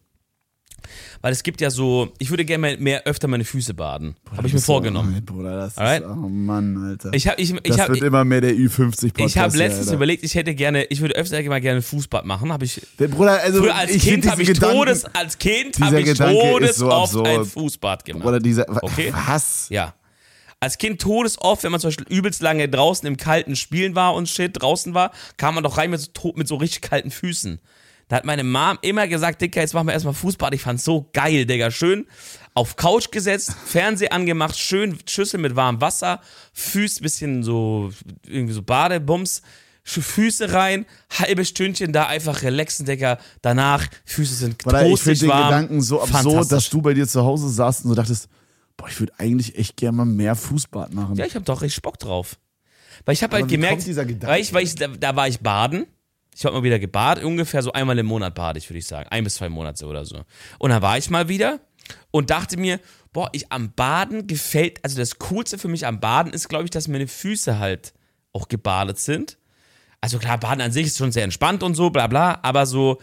Weil es gibt ja so, ich würde gerne öfter meine Füße baden. Habe ich mir vorgenommen. Oh, Bruder, das Alright. ist, oh Mann, Alter. Das wird immer mehr der Ü50-Podcast. Ich habe letztens Alter. überlegt, ich würde öfter mal gerne ein Fußbad machen. Bruder, also Früher als ich Kind find habe ich diesen Gedanken- dieser Gedanke ist so todesoft ein absurd. Fußbad gemacht. Bruder, Okay. was? Ja. Als Kind todesoft, wenn man zum Beispiel übelst lange draußen im kalten Spielen war und shit, draußen war, kam man doch rein mit so richtig kalten Füßen. Da hat meine Mom immer gesagt, Dicker, jetzt machen wir erstmal Fußbad. Ich fand's so geil, Digga. Schön auf Couch gesetzt, Fernseher angemacht, schön Schüssel mit warmem Wasser, Füße bisschen so, irgendwie so Badebums, Füße rein, halbes Stündchen da einfach relaxen, Digga. Danach, Füße sind Bruder, ich finde toastig den warm. Gedanken so absurd, Fantastisch. dass du bei dir zu Hause saßt und so dachtest, boah, ich würde eigentlich echt gerne mal mehr Fußbad machen. Ja, ich habe doch richtig Bock drauf. Weil ich habe halt wie gemerkt, kommt dieser Gedanke? da war ich baden. Ich habe mal wieder gebadet, ungefähr so einmal im Monat bade ich, würde ich sagen. 1 bis 2 Monate oder so. Und dann war ich mal wieder und dachte mir, boah, am Baden gefällt, also das Coolste für mich am Baden ist, glaube ich, dass meine Füße halt auch gebadet sind. Also klar, Baden an sich ist schon sehr entspannt und so, bla bla, aber so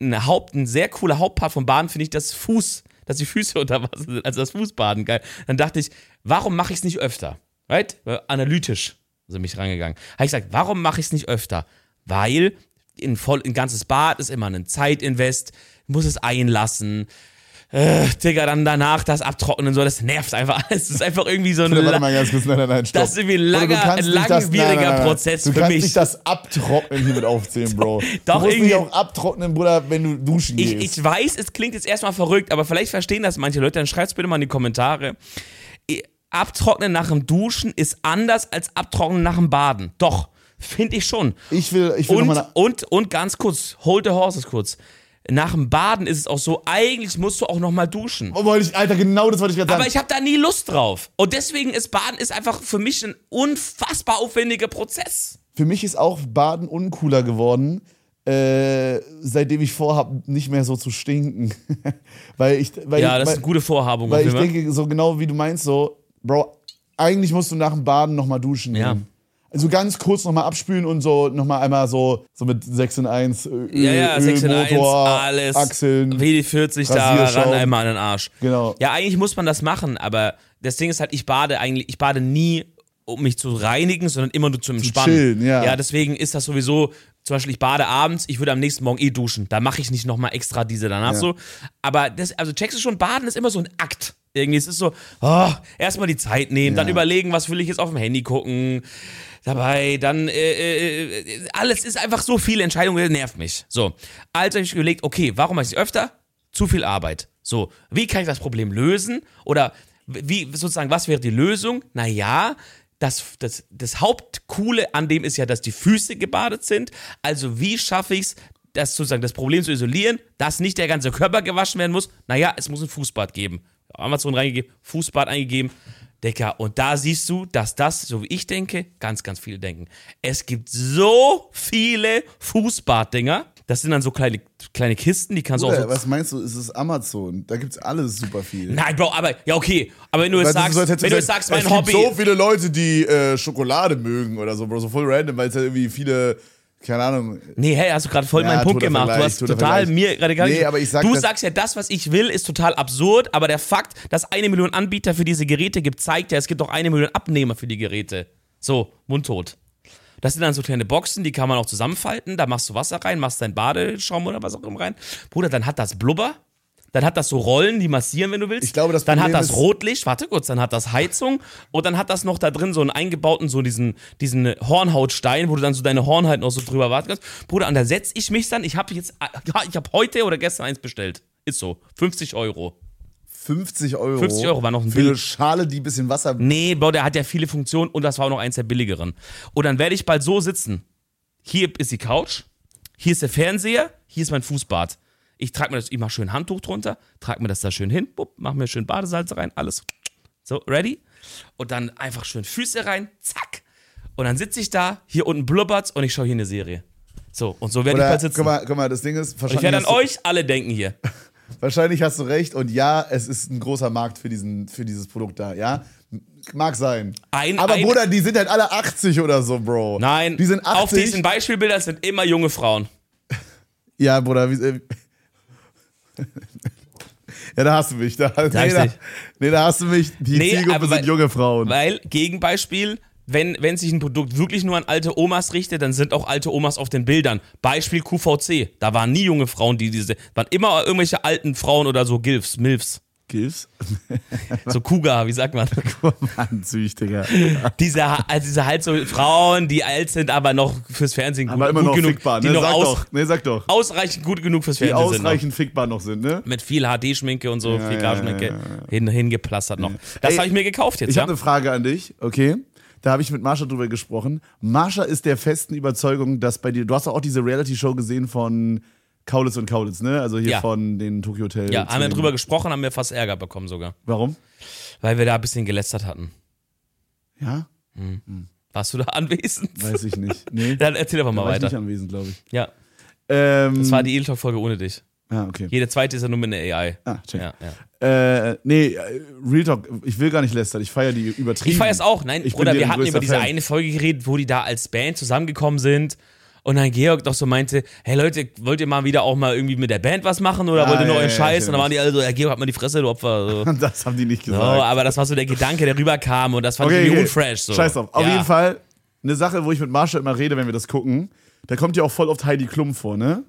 ein sehr cooler Hauptpart vom Baden finde ich dass die Füße unter Wasser sind, also das Fußbaden, geil. Dann dachte ich, warum mache ich es nicht öfter? Right? Analytisch sind mich rangegangen. Habe ich gesagt, warum mache ich es nicht öfter? Weil ein ganzes Bad ist immer ein Zeitinvest, muss es einlassen. Digga, dann danach das abtrocknen, so, das nervt einfach alles. Das ist einfach irgendwie so ein Warte mal ganz kurz, nein, stopp. das ist irgendwie ein Bruder, du kannst nicht das- langwieriger nein. Prozess Du für kannst mich. nicht das Abtrocknen hier mit aufzählen, Bro. Doch, du musst irgendwie- nicht auch abtrocknen, Bruder, wenn du duschen gehst. Ich weiß, es klingt jetzt erstmal verrückt, aber vielleicht verstehen das manche Leute, dann schreibt's bitte mal in die Kommentare. Abtrocknen nach dem Duschen ist anders als Abtrocknen nach dem Baden. Doch, finde ich schon. Ich will nochmal... Und ganz kurz, hold the horses kurz. Nach dem Baden ist es auch so, eigentlich musst du auch nochmal duschen. Alter, genau das wollte ich gerade sagen. Aber ich habe da nie Lust drauf. Und deswegen ist Baden einfach für mich ein unfassbar aufwendiger Prozess. Für mich ist auch Baden uncooler geworden, seitdem ich vorhabe, nicht mehr so zu stinken. Das ist eine gute Vorhabung. Weil auf ich jeden Fall. denke, so genau wie du meinst, so, Bro, eigentlich musst du nach dem Baden nochmal duschen Ja. gehen. Also ganz kurz nochmal abspülen und so nochmal einmal so mit 6 in 1 Ja, 6 in 1, Motor, alles. Achseln. WD-40 da Rasierschaum. ran, einmal an den Arsch. Genau. Ja, eigentlich muss man das machen, aber das Ding ist halt, ich bade nie, um mich zu reinigen, sondern immer nur zum Entspannen. chillen, ja. Ja, deswegen ist das sowieso zum Beispiel, ich bade abends, ich würde am nächsten Morgen duschen. Da mache ich nicht nochmal extra diese danach so. Aber also checkst du schon, Baden ist immer so ein Akt. Irgendwie, es ist so, erstmal die Zeit nehmen, dann überlegen, was will ich jetzt auf dem Handy gucken. Dabei, dann, alles ist einfach so viele Entscheidungen, das nervt mich. So, also habe ich überlegt, okay, warum mache ich es öfter? Zu viel Arbeit. So, wie kann ich das Problem lösen? Oder wie, sozusagen, was wäre die Lösung? Naja, das Hauptcoole an dem ist ja, dass die Füße gebadet sind. Also wie schaffe ich es, das Problem zu isolieren, dass nicht der ganze Körper gewaschen werden muss? Naja, es muss ein Fußbad geben. Amazon reingegeben, Fußbad eingegeben. Dicker, und da siehst du, dass das, so wie ich denke, ganz, ganz viele denken. Es gibt so viele Fußbaddinger. Das sind dann so kleine Kisten, die kannst du auch so... Was meinst du, ist es Amazon? Da gibt's alles super viel. Nein, Bro, aber, ja okay. Aber wenn du jetzt sagst, mein Hobby... Es gibt so viele Leute, die Schokolade mögen oder so, Bro, so voll random, weil es ja irgendwie viele... Keine Ahnung. Nee, hey, hast du gerade voll meinen Punkt gemacht. Du hast total mir gerade gar nicht. Aber ich sag, du sagst ja, das, was ich will, ist total absurd, aber der Fakt, dass 1 Million Anbieter für diese Geräte gibt, zeigt ja, es gibt auch 1 Million Abnehmer für die Geräte. So, mundtot. Das sind dann so kleine Boxen, die kann man auch zusammenfalten, da machst du Wasser rein, machst deinen Badeschaum oder was auch immer rein. Bruder, dann hat das Blubber. Dann hat das so Rollen, die massieren, wenn du willst. Ich glaube, das dann Problem hat das ist Rotlicht, warte kurz, dann hat das Heizung und dann hat das noch da drin so einen eingebauten, so diesen Hornhautstein, wo du dann so deine Hornhaut noch so drüber warten kannst. Bruder, und da setze ich mich dann, ich habe heute oder gestern eins bestellt. Ist so, 50 €. 50 €? 50 € war noch ein für eine Schale, die ein bisschen Wasser... Nee, Bro, der hat ja viele Funktionen und das war auch noch eins der billigeren. Und dann werde ich bald so sitzen. Hier ist die Couch, hier ist der Fernseher, hier ist mein Fußbad. Ich mache schön Handtuch drunter, trage mir das da schön hin, mache mir schön Badesalze rein, alles. So, ready? Und dann einfach schön Füße rein, zack. Und dann sitze ich da, hier unten blubbert's und ich schaue hier eine Serie. So, und so werde ich bald sitzen. Guck mal, das Ding ist... Und ich werde an euch alle denken hier. Wahrscheinlich hast du recht und ja, es ist ein großer Markt für dieses Produkt da, ja? Mag sein. Aber Bruder, die sind halt alle 80 oder so, Bro. Nein, die sind 80. Auf diesen Beispielbildern sind immer junge Frauen. Ja, Bruder, ja, da hast du mich. Da hast du mich. Die Zielgruppe sind junge Frauen. Weil, Gegenbeispiel, wenn sich ein Produkt wirklich nur an alte Omas richtet, dann sind auch alte Omas auf den Bildern. Beispiel QVC. Da waren nie junge Frauen, waren immer irgendwelche alten Frauen oder so Milfs. Gilfs? So Cougar, wie sagt man? Mann, süß, Digga. Diese halt so Frauen, die alt sind, aber noch fürs Fernsehen aber immer noch genug, fickbar, die ne? noch Sag doch. Ausreichend gut genug fürs Fernsehen sind. Die ausreichend fickbar noch sind, ne? Mit viel HD-Schminke und so, viel Klarschminke hingeplastert noch. Das habe ich mir gekauft jetzt, Ich habe eine Frage an dich, okay? Da habe ich mit Marsha drüber gesprochen. Marsha ist der festen Überzeugung, dass bei dir, du hast doch auch diese Reality-Show gesehen von Kaulitz und Kaulitz, ne? Also hier von den Tokyo Hotel. Ja, haben wir drüber gesprochen, haben wir fast Ärger bekommen sogar. Warum? Weil wir da ein bisschen gelästert hatten. Ja? Warst du da anwesend? Weiß ich nicht. Nee. Dann erzähl doch mal weiter. Ich nicht anwesend, glaube ich. Ja. Das war die Edeltalk-Folge ohne dich. Ah, okay. Jede zweite ist ja nur mit einer AI. Check. Ja. Nee, Real Talk, ich will gar nicht lästern, ich feiere die übertrieben. Ich feiere es auch, nein, Bruder, wir hatten über diese Fan. eine Folge geredet, wo die da als Band zusammengekommen sind und dann Georg doch so meinte, hey Leute, wollt ihr mal wieder auch mal irgendwie mit der Band was machen oder wollt ihr nur euren Scheiß? Und dann waren die alle so, Georg, halt mal die Fresse, du Opfer. So. Das haben die nicht gesagt. So, aber das war so der Gedanke, der rüberkam und das fand ich irgendwie unfresh. So. Scheiß drauf. Auf jeden Fall eine Sache, wo ich mit Marsha immer rede, wenn wir das gucken, da kommt ja auch voll oft Heidi Klum vor, ne?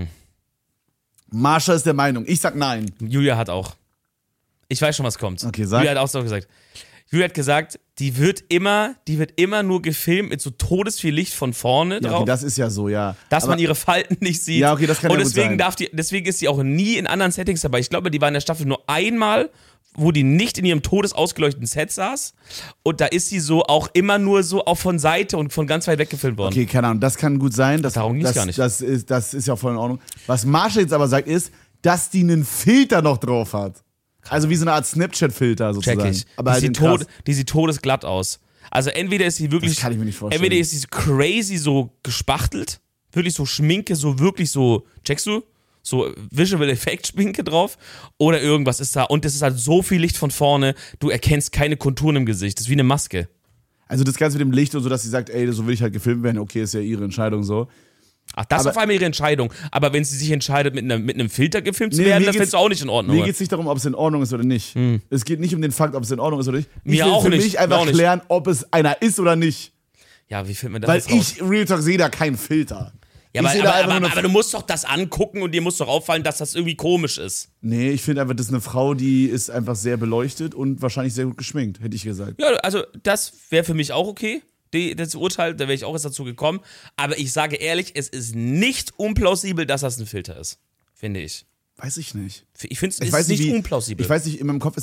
Marsha ist der Meinung, ich sag nein. Julia hat auch. Ich weiß schon, was kommt. Okay, sag. Julia hat auch so gesagt. Julia hat gesagt, die wird immer nur gefilmt mit so todesviel Licht von vorne drauf. Okay, das ist ja so, ja. Dass man ihre Falten nicht sieht. Ja, okay, das kann und ja gut sein. deswegen ist sie auch nie in anderen Settings dabei. Ich glaube, die war in der Staffel nur einmal, wo die nicht in ihrem todesausgeleuchteten Set saß. Und da ist sie so auch immer nur so auch von Seite und von ganz weit weg gefilmt worden. Okay, keine Ahnung, das kann gut sein. Darum ging's gar nicht. Das ist ja voll in Ordnung. Was Marsha jetzt aber sagt, ist, dass die einen Filter noch drauf hat. Also wie so eine Art Snapchat-Filter sozusagen. Check ich. Aber die sieht todesglatt aus. Also entweder ist sie wirklich... Das kann ich mir nicht vorstellen. Entweder ist sie crazy so gespachtelt, wirklich so Schminke, so wirklich so... Checkst du? So Visual Effect Schminke drauf oder irgendwas ist da. Und es ist halt so viel Licht von vorne, du erkennst keine Konturen im Gesicht. Das ist wie eine Maske. Also das Ganze mit dem Licht und so, dass sie sagt, ey, so will ich halt gefilmt werden. Okay, ist ja ihre Entscheidung so. Ach, das ist auf einmal ihre Entscheidung. Aber wenn sie sich entscheidet, mit einem Filter gefilmt zu werden, dann findest du auch nicht in Ordnung. Mir geht es nicht darum, ob es in Ordnung ist oder nicht. Es geht nicht um den Fakt, ob es in Ordnung ist oder nicht. Mir auch will für nicht. mich einfach klären, ob es einer ist oder nicht. Ja, wie findet man das Weil jetzt raus? Real Talk, sehe da keinen Filter. Ja, Ich sehe da einfach nur aber du musst doch das angucken und dir muss doch auffallen, dass das irgendwie komisch ist. Nee, ich finde einfach, das ist eine Frau, die ist einfach sehr beleuchtet und wahrscheinlich sehr gut geschminkt, hätte ich gesagt. Ja, also das wäre für mich auch okay. Das Urteil, da wäre ich auch erst dazu gekommen. Aber ich sage ehrlich, es ist nicht unplausibel, dass das ein Filter ist. Finde ich. Weiß ich nicht. Ich finde es ist nicht unplausibel. Ich weiß nicht, in meinem Kopf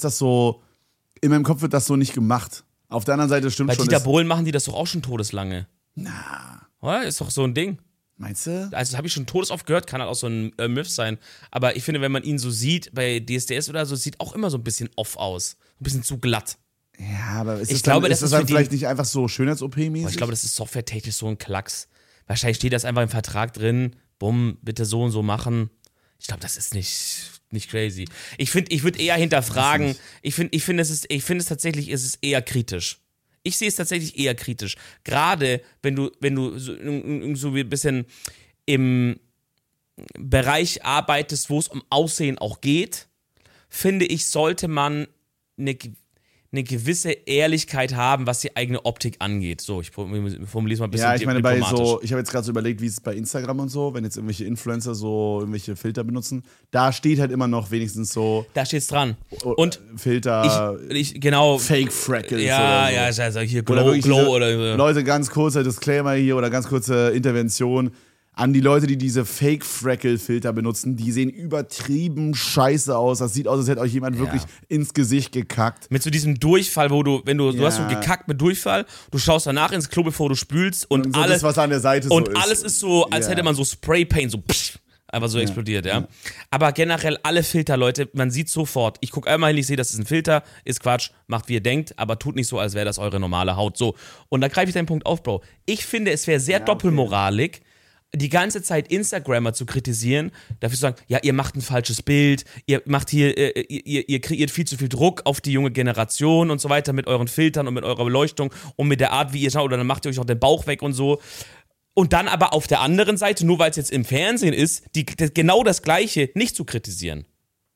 wird das so nicht gemacht. Auf der anderen Seite stimmt Bei schon. Dieter Bohlen machen die das doch auch schon todeslange. Na, Oder? Ist doch so ein Ding. meinst du? Also, das habe ich schon todesoft gehört, kann halt auch so ein Myth sein. Aber ich finde, wenn man ihn so sieht, bei DSDS oder so, sieht auch immer so ein bisschen off aus. Ein bisschen zu glatt. Ja, aber Ich glaube, das ist ist das für dann vielleicht nicht einfach so Schönheits-OP-mäßig? Aber ich glaube, das ist softwaretechnisch so ein Klacks. Wahrscheinlich steht das einfach im Vertrag drin. Bumm, bitte so und so machen. Ich glaube, das ist nicht crazy. Ich würde eher hinterfragen. Ich finde es tatsächlich ist es eher kritisch. Ich sehe es tatsächlich eher kritisch. Gerade wenn du so ein bisschen im Bereich arbeitest, wo es um Aussehen auch geht, finde ich, sollte man eine gewisse Ehrlichkeit haben, was die eigene Optik angeht. So, ich formuliere es mal ein bisschen Ja, ich meine, diplomatisch. ich habe jetzt gerade so überlegt, wie es bei Instagram und so, wenn jetzt irgendwelche Influencer so irgendwelche Filter benutzen, da steht halt immer noch wenigstens so Da steht's dran. Und Filter, genau. Fake Freckles Ja, oder so. ja, also hier Oder wirklich Glow diese- oder. Leute, ganz kurzer Disclaimer hier oder ganz kurze Intervention an die Leute, die diese Fake-Freckle-Filter benutzen. Die sehen übertrieben scheiße aus. Das sieht aus, als hätte euch jemand wirklich ins Gesicht gekackt. Mit so diesem Durchfall, wo du hast so Ja. gekackt mit Durchfall, du schaust danach ins Klo, bevor du spülst und so alles. das, was an der Seite und so ist. alles ist so, als Ja. hätte man so Spraypaint, so psch, einfach so explodiert, ja. Aber generell alle Filter, Leute, man sieht sofort. Ich gucke einmal hin, ich sehe, das ist ein Filter, ist Quatsch, macht wie ihr denkt, aber tut nicht so, als wäre das eure normale Haut. So. Und da greife ich deinen Punkt auf, Bro. Ich finde, es wäre sehr doppelmoralig, die ganze Zeit Instagrammer zu kritisieren, dafür zu sagen, ja, ihr macht ein falsches Bild, ihr macht hier, ihr kreiert viel zu viel Druck auf die junge Generation und so weiter mit euren Filtern und mit eurer Beleuchtung und mit der Art, wie ihr schaut, oder dann macht ihr euch auch den Bauch weg und so. Und dann aber auf der anderen Seite, nur weil es jetzt im Fernsehen ist, genau das Gleiche nicht zu kritisieren.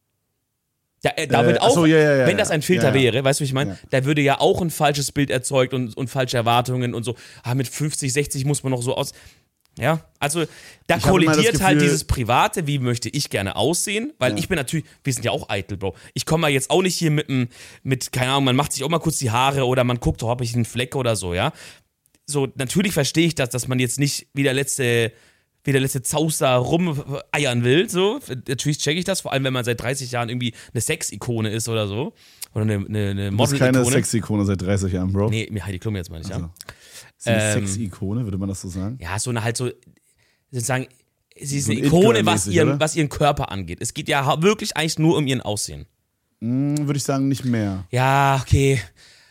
Da wird auch, achso, ja, wenn das ein Filter wäre, weißt du, wie ich meine? Ja. Da würde ja auch ein falsches Bild erzeugt und falsche Erwartungen und so. Mit 50, 60 muss man noch so aus. Ja, also da Ich hab immer das kollidiert halt Gefühl- dieses Private, wie möchte ich gerne aussehen, weil ich bin natürlich, wir sind ja auch eitel, Bro. Ich komme mal jetzt auch nicht hier mit, keine Ahnung, man macht sich auch mal kurz die Haare oder man guckt, habe ich einen Fleck oder so, ja. So, natürlich verstehe ich das, dass man jetzt nicht wie der letzte Zauster rumeiern will, so. Natürlich checke ich das, vor allem wenn man seit 30 Jahren irgendwie eine Sex-Ikone ist oder so. Oder eine Du bist Model-Ikone. keine Sexikone seit 30 Jahren, Bro. Nee, Heidi Klum jetzt meine ich, ja. Also, ist sie eine Sexikone, würde man das so sagen? Ja, so eine halt so, sozusagen, sie ist So eine ein Ikone, It-Girl-mäßig, oder? was ihren Körper angeht. Es geht ja wirklich eigentlich nur um ihren Aussehen. Würde ich sagen, nicht mehr. Ja, okay.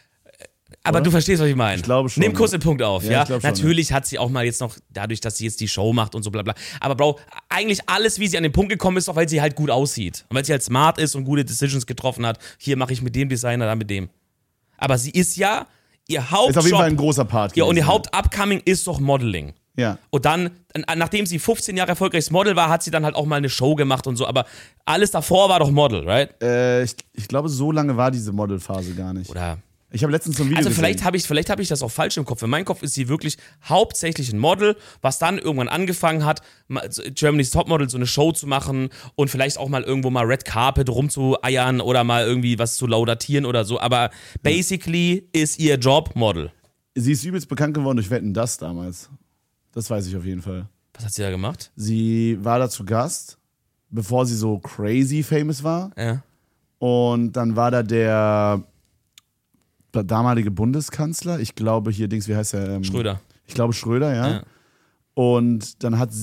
Aber Oder? du verstehst, was ich meine. Ich glaube schon. Nimm kurz den Punkt auf, Ja, ja. ich glaub schon, Natürlich hat sie auch mal jetzt noch, dadurch, dass sie jetzt die Show macht und so bla bla. Aber Bro, eigentlich alles, wie sie an den Punkt gekommen ist, doch weil sie halt gut aussieht. Und weil sie halt smart ist und gute Decisions getroffen hat. Hier mache ich mit dem Designer, dann mit dem. Aber sie ist ja, ihr Hauptjob. Ist auf jeden Fall ein großer Part. Ja, und ihr gewesen. Haupt-Upcoming ist doch Modeling. Ja. Und dann, nachdem sie 15 Jahre erfolgreiches Model war, hat sie dann halt auch mal eine Show gemacht und so. Aber alles davor war doch Model, right? Ich glaube, so lange war diese Modelphase gar nicht. Oder. Ich habe letztens so ein Video Also gesehen. vielleicht hab ich das auch falsch im Kopf. In meinem Kopf ist sie wirklich hauptsächlich ein Model, was dann irgendwann angefangen hat, Germany's Topmodel so eine Show zu machen und vielleicht auch mal irgendwo mal Red Carpet rumzueiern oder mal irgendwie was zu laudatieren oder so. Aber basically ist ihr Job Model. Sie ist übelst bekannt geworden durch Wetten, das damals. Das weiß ich auf jeden Fall. Was hat sie da gemacht? Sie war da zu Gast, bevor sie so crazy famous war. Ja. Und dann war da der damalige Bundeskanzler, ich glaube hier wie heißt er? Schröder. Ich glaube Schröder, ja. Ja. Und dann hat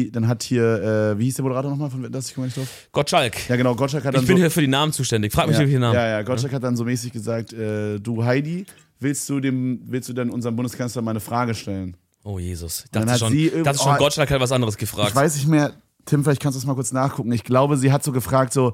hier, wie hieß der Moderator nochmal von Wetten, das? Ich komme nicht drauf. Gottschalk. Ja, genau, Gottschalk hat dann Ich bin so, hier für die Namen zuständig. Frag mich ja, nicht den Namen. Ja, Gottschalk hat dann so mäßig gesagt, du Heidi, willst du denn unserem Bundeskanzler mal eine Frage stellen? Oh Jesus. Ich dann dachte hat schon, sie Gottschalk hat was anderes gefragt. Ich weiß nicht mehr, Tim, vielleicht kannst du das mal kurz nachgucken. Ich glaube, sie hat so gefragt, so,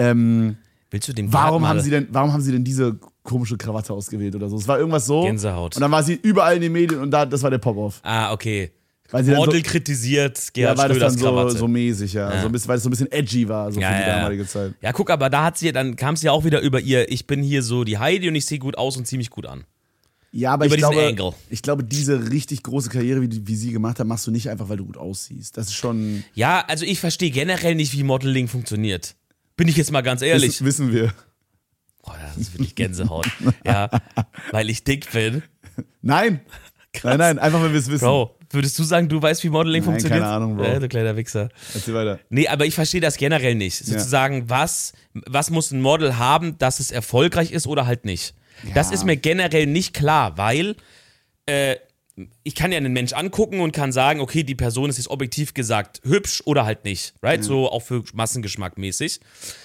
Willst du den warum Bart haben sie denn diese komische Krawatte ausgewählt oder so? Es war irgendwas so. Gänsehaut. Und dann war sie überall in den Medien und das war der Pop-Off. Ah, okay. Weil sie dann Model so, kritisiert ja, Gerhard weil das Schröders dann Krawatte. so mäßig, ja. Ja. So weil es so ein bisschen edgy war, so Ja, für die ja, ja. damalige Zeit. Ja, guck, aber dann kam es ja auch wieder über ihr, ich bin hier so die Heidi und ich sehe gut aus und zieh mich gut an. Ja, aber über ich diesen glaube, Angle. ich glaube, diese richtig große Karriere, wie sie gemacht hat, machst du nicht einfach, weil du gut aussiehst. Das ist schon. Ja, also ich verstehe generell nicht, wie Modeling funktioniert. Bin ich jetzt mal ganz ehrlich. Wissen wir. Boah, das ist wirklich Gänsehaut. Ja, weil ich dick bin. Nein. Nein, einfach, weil wir es wissen. Bro, würdest du sagen, du weißt, wie Modeling Nein, funktioniert? keine Ahnung, Bro. Du kleiner Wichser. Erzähl weiter. Nee, aber ich verstehe das generell nicht. Sozusagen, was muss ein Model haben, dass es erfolgreich ist oder halt nicht? Ja. Das ist mir generell nicht klar, weil ich kann ja einen Mensch angucken und kann sagen, okay, die Person ist jetzt objektiv gesagt hübsch oder halt nicht. Right? So auch für Massengeschmack mäßig.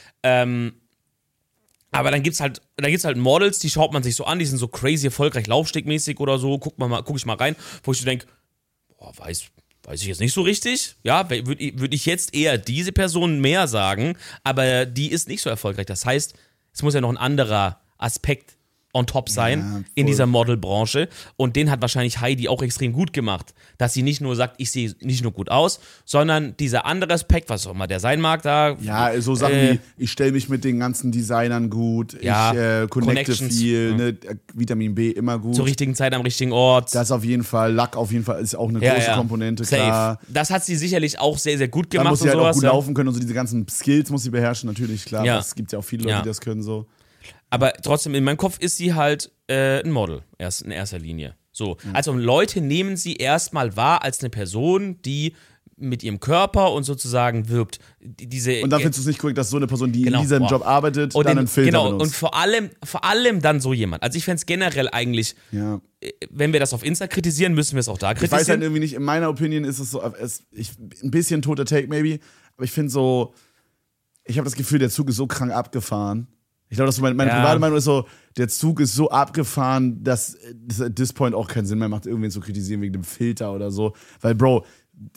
Aber dann gibt's halt Models, die schaut man sich so an, die sind so crazy erfolgreich, laufstegmäßig oder so, guck ich mal rein, wo ich so denke, boah, weiß ich jetzt nicht so richtig. Ja, würde ich jetzt eher diese Person mehr sagen, aber die ist nicht so erfolgreich. Das heißt, es muss ja noch ein anderer Aspekt on top sein in dieser Modelbranche. Und den hat wahrscheinlich Heidi auch extrem gut gemacht. Dass sie nicht nur sagt, ich sehe nicht nur gut aus, sondern dieser andere Aspekt, was auch immer der sein mag, da. Ja, so Sachen wie, ich stelle mich mit den ganzen Designern gut, ich connecte Connections, viel, ne, Vitamin B immer gut. Zur richtigen Zeit am richtigen Ort. Das auf jeden Fall, Lack auf jeden Fall ist auch eine große Komponente, Safe. klar. Das hat sie sicherlich auch sehr, sehr gut Dann gemacht muss sie und halt sowas. auch gut laufen können und so diese ganzen Skills muss sie beherrschen, natürlich, klar. Ja. Es gibt ja auch viele Leute, die das können so. Aber trotzdem, in meinem Kopf ist sie halt ein Model, in erster Linie. So. Also Leute nehmen sie erstmal wahr als eine Person, die mit ihrem Körper und sozusagen wirbt. Und dann findest du es nicht korrekt, dass so eine Person, die in diesem Job arbeitet, und dann einen Filter benutzt. Und vor allem dann so jemand. Also ich fände es generell eigentlich, wenn wir das auf Insta kritisieren, müssen wir es auch da kritisieren. Ich weiß halt irgendwie nicht, in meiner Opinion ist es so, ein bisschen toter Take maybe, aber ich finde so, ich habe das Gefühl, der Zug ist so krank abgefahren. Ich glaube, meine private Meinung ist so, der Zug ist so abgefahren, dass es at this point auch keinen Sinn mehr macht, irgendwen zu kritisieren wegen dem Filter oder so. Weil, Bro,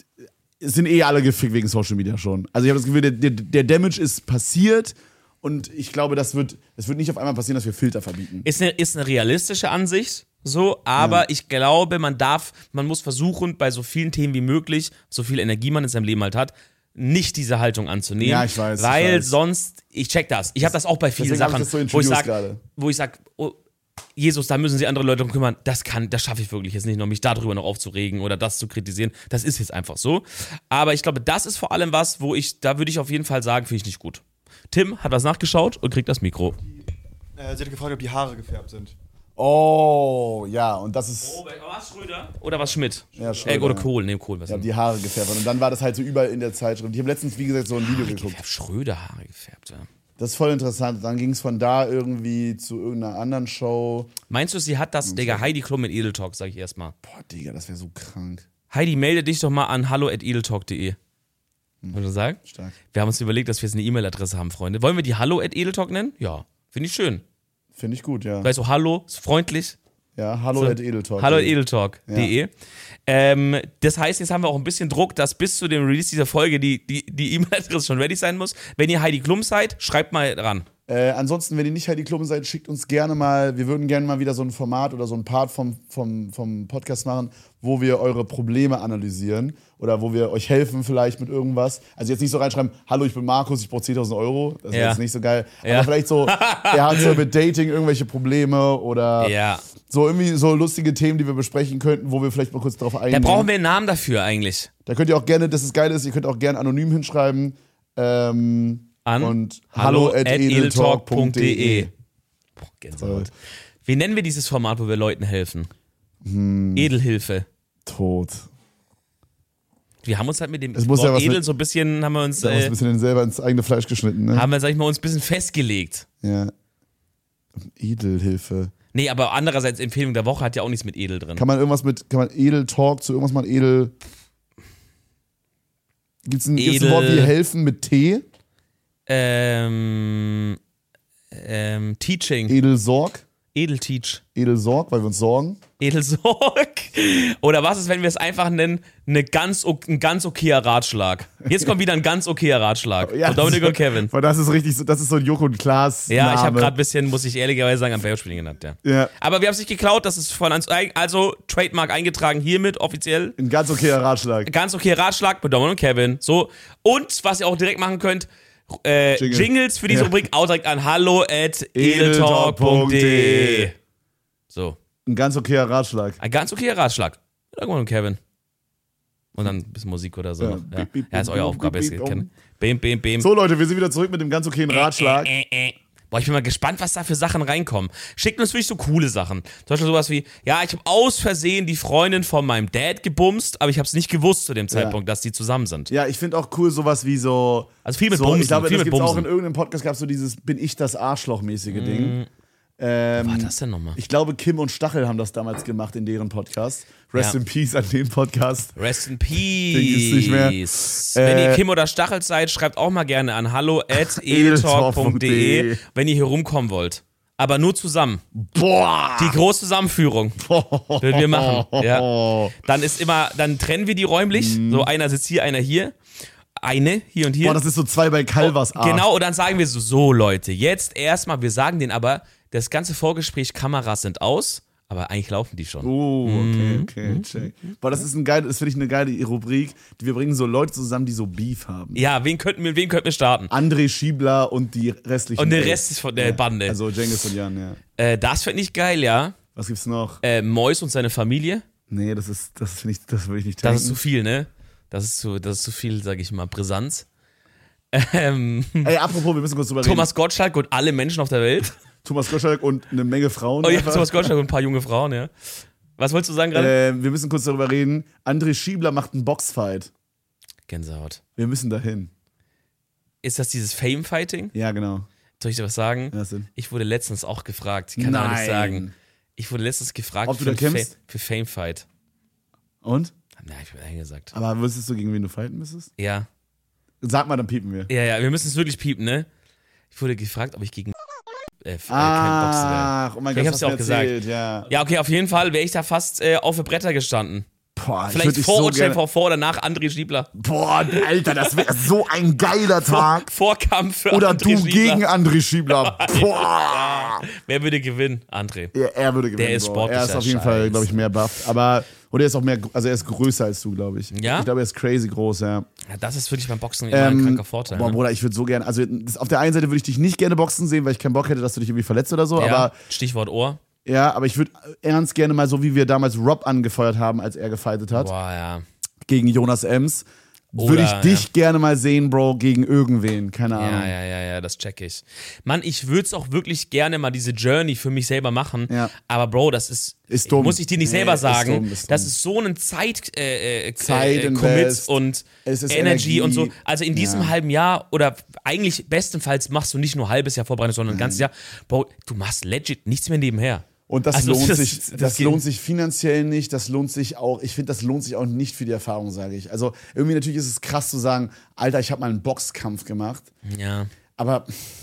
es sind alle gefickt wegen Social Media schon. Also ich habe das Gefühl, der Damage ist passiert und ich glaube, es wird nicht auf einmal passieren, dass wir Filter verbieten. Ist eine realistische Ansicht, so, aber ich glaube, man muss versuchen, bei so vielen Themen wie möglich, so viel Energie man in seinem Leben halt hat, nicht diese Haltung anzunehmen. Ja, ich weiß. Weil sonst, ich check das. Ich habe das auch bei vielen Sachen, wo ich sag, oh, Jesus, da müssen sich andere Leute drum kümmern. Das schaffe ich wirklich jetzt nicht noch, mich darüber noch aufzuregen oder das zu kritisieren. Das ist jetzt einfach so. Aber ich glaube, das ist vor allem was, da würde ich auf jeden Fall sagen, finde ich nicht gut. Tim hat was nachgeschaut und kriegt das Mikro. Sie hat gefragt, ob die Haare gefärbt sind. Oh, ja, und das ist... Oh, was Schröder? Oder was Schmidt? Ja, Schröder. Oder Kohl, Kohl. Was die Haare gefärbt. Und dann war das halt so überall in der Zeitschrift. Ich habe letztens, wie gesagt, so ein Video geguckt. Ich habe Schröder Haare gefärbt, ja. Das ist voll interessant. Dann ging es von da irgendwie zu irgendeiner anderen Show. Meinst du, sie hat das, Digga, Heidi Klum mit Edel Talk, sag ich erstmal. Boah, Digga, das wäre so krank. Heidi, melde dich doch mal an hallo@edeltalk.de. Wollen wir sagen? Stark. Wir haben uns überlegt, dass wir jetzt eine E-Mail-Adresse haben, Freunde. Wollen wir die hallo@edeltalk nennen? Ja, finde ich schön. Finde ich gut, ja. Weißt du, hallo, ist freundlich. Ja, hallo@edeltalk. Hallo@edeltalk.de. Das heißt, jetzt haben wir auch ein bisschen Druck, dass bis zu dem Release dieser Folge die E-Mail-Adresse schon ready sein muss. Wenn ihr Heidi Klum seid, schreibt mal ran. Ansonsten, wenn ihr nicht Heidi Klum seid, schickt uns gerne mal, wir würden gerne mal wieder so ein Format oder so ein Part vom Podcast machen, wo wir eure Probleme analysieren oder wo wir euch helfen vielleicht mit irgendwas. Also jetzt nicht so reinschreiben, hallo, ich bin Markus, ich brauche 10.000 Euro. Das wäre jetzt nicht so geil. Aber vielleicht so, er hat so mit Dating irgendwelche Probleme oder so irgendwie so lustige Themen, die wir besprechen könnten, wo wir vielleicht mal kurz drauf eingehen. Da brauchen wir einen Namen dafür eigentlich. Da könnt ihr auch gerne, das ist geil ist, ihr könnt auch gerne anonym hinschreiben. Und hallo@edeltalk.de. Gänsehaut. Wie nennen wir dieses Format, wo wir Leuten helfen? Edelhilfe. Tot. Wir haben uns halt mit dem Wort Edel so ein bisschen, haben wir uns ein bisschen selber ins eigene Fleisch geschnitten, ne? Haben wir, sag ich mal, uns ein bisschen festgelegt. Ja. Edelhilfe. Nee, aber andererseits Empfehlung der Woche hat ja auch nichts mit Edel drin. Kann man Edeltalk zu irgendwas mal Edel... Gibt's ein Wort wie helfen mit T? Teaching. Edelsorg? Edelteach. Edelsorg, weil wir uns sorgen. Edelsorg. Oder was ist, wenn wir es einfach nennen, ein ganz okayer Ratschlag. Jetzt kommt wieder ein ganz okayer Ratschlag. Ja, von Dominik und Kevin. Das ist richtig so, das ist so ein Joko und Klaas Ja, Name. ich habe gerade ein bisschen, muss ich ehrlicherweise sagen, am Beispiel genannt, ja. Aber wir haben es nicht geklaut, das ist von uns, also Trademark eingetragen hiermit offiziell. Ein ganz okayer Ratschlag. Ganz okayer Ratschlag mit Dominik und Kevin. So. Und was ihr auch direkt machen könnt, Jingles für diese Rubrik auch direkt an hallo@edeltalk.de. So. Ein ganz okayer Ratschlag. Ein ganz okayer Ratschlag. Irgendwann mit Kevin. Und dann ein bisschen Musik oder so. Ja. Noch. Ja. Beep, beep, Ja, ist eure beep, Aufgabe. beep, Jetzt beep, kennen. Bim, bim, bim. So, Leute, wir sind wieder zurück mit dem ganz okayen Ratschlag. Boah, ich bin mal gespannt, was da für Sachen reinkommen. Schickt uns wirklich so coole Sachen. Zum Beispiel sowas wie, ja, ich habe aus Versehen die Freundin von meinem Dad gebumst, aber ich habe es nicht gewusst zu dem Zeitpunkt, dass die zusammen sind. Ja, ich finde auch cool sowas wie so. Also viel mit so, Bumsen. Ich glaube, viel das mit gibt es auch Bumsen. in irgendeinem Podcast, gab es so dieses Bin ich das Arschloch-mäßige Ding. Was war das denn nochmal? Ich glaube, Kim und Stachel haben das damals gemacht in deren Podcast. Rest Ja. in Peace an dem Podcast. Rest in Ding ist Peace. nicht mehr. Wenn ihr Kim oder Stachel seid, schreibt auch mal gerne an hallo@edeltalk.de, wenn ihr hier rumkommen wollt. Aber nur zusammen. Boah! Die große Zusammenführung würden wir machen. Ja. Dann trennen wir die räumlich. So, einer sitzt hier, einer hier. Eine hier und hier. Boah, das ist so 2 bei Calvas Art. Genau, und dann sagen wir so Leute, jetzt erstmal, wir sagen denen aber, das ganze Vorgespräch, Kameras sind aus, aber eigentlich laufen die schon. Oh, okay, check. Boah, das finde ich eine geile Rubrik. Wir bringen so Leute zusammen, die so Beef haben. Ja, wem könnten wir starten? André Schiebler und die restlichen. Und der Rest ist von der Bande. Also Cengiz und Jan, ja. Das finde ich geil, ja. Was gibt's noch? Mois und seine Familie. Nee, das will ich nicht Das tanken. ist zu viel, ne? Das ist zu viel, sag ich mal, Brisanz. Ey, apropos, wir müssen kurz drüber reden. Thomas Gottschalk und alle Menschen auf der Welt. Thomas Gottschalk und eine Menge Frauen. Oh ja, einfach. Thomas Gottschalk und ein paar junge Frauen, ja. Was wolltest du sagen gerade? Wir müssen kurz darüber reden. André Schiebler macht einen Boxfight. Gänsehaut. Wir müssen dahin. Ist das dieses Fame-Fighting? Ja, genau. Soll ich dir was sagen? Was denn? Ich wurde letztens auch gefragt. Ich kann auch nicht sagen. Ich wurde letztens gefragt Ob du da kämpfst? Für Fame-Fight. Und? Na, ich bin eingesagt. Aber wüsstest du, gegen wen du fighten müsstest? Ja. Sag mal, dann piepen wir. Ja, wir müssen es wirklich piepen, ne? Ich wurde gefragt, ob ich gegen Boxen will. Ach, oh mein Gott, Ich hast hab's du ja mir auch gesagt. erzählt, ja. Ja, okay, auf jeden Fall wäre ich da fast auf die Bretter gestanden. Boah, Vielleicht vor und stell vor oder nach André Schiebler. Boah, Alter, das wäre so ein geiler Tag. Vorkampf für Oder André du Schiebler. gegen André Schiebler. Boah. Wer würde gewinnen? André. Ja, er würde gewinnen. Der ist Bro. sportlicher Er ist auf jeden Fall, Scheiß. glaube ich, mehr bufft. Aber, oder er ist auch mehr, also er ist größer als du, glaube ich. Ja? Ich glaube, er ist crazy groß, ja. Ja, das ist wirklich beim Boxen immer ein kranker Vorteil. Boah, Ne? Bruder, ich würde so gerne, also auf der einen Seite würde ich dich nicht gerne boxen sehen, weil ich keinen Bock hätte, dass du dich irgendwie verletzt oder so, Ja, aber Stichwort Ohr. ja, aber ich würde ernst gerne mal so, wie wir damals Rob angefeuert haben, als er gefightet hat, Boah, ja. gegen Jonas Ems, Oder, würde ich dich gerne mal sehen, Bro, gegen irgendwen, keine Ahnung. Ja, das check ich. Mann, ich würde es auch wirklich gerne mal diese Journey für mich selber machen. Ja. Aber Bro, das ist dumm. muss ich dir nicht Nee, selber ist sagen. dumm, ist dumm. Das ist so ein Commit Invest. und Es ist Energy und so. Energie. Also in diesem halben Jahr oder eigentlich bestenfalls machst du nicht nur ein halbes Jahr Vorbereitung, sondern ein ganzes Jahr. Bro, du machst legit nichts mehr nebenher. Und das Also lohnt das- sich, das das geht- lohnt sich finanziell nicht, das lohnt sich auch, ich finde, das lohnt sich auch nicht für die Erfahrung, sage ich. Also irgendwie natürlich ist es krass zu sagen, Alter, ich habe mal einen Boxkampf gemacht, Ja. aber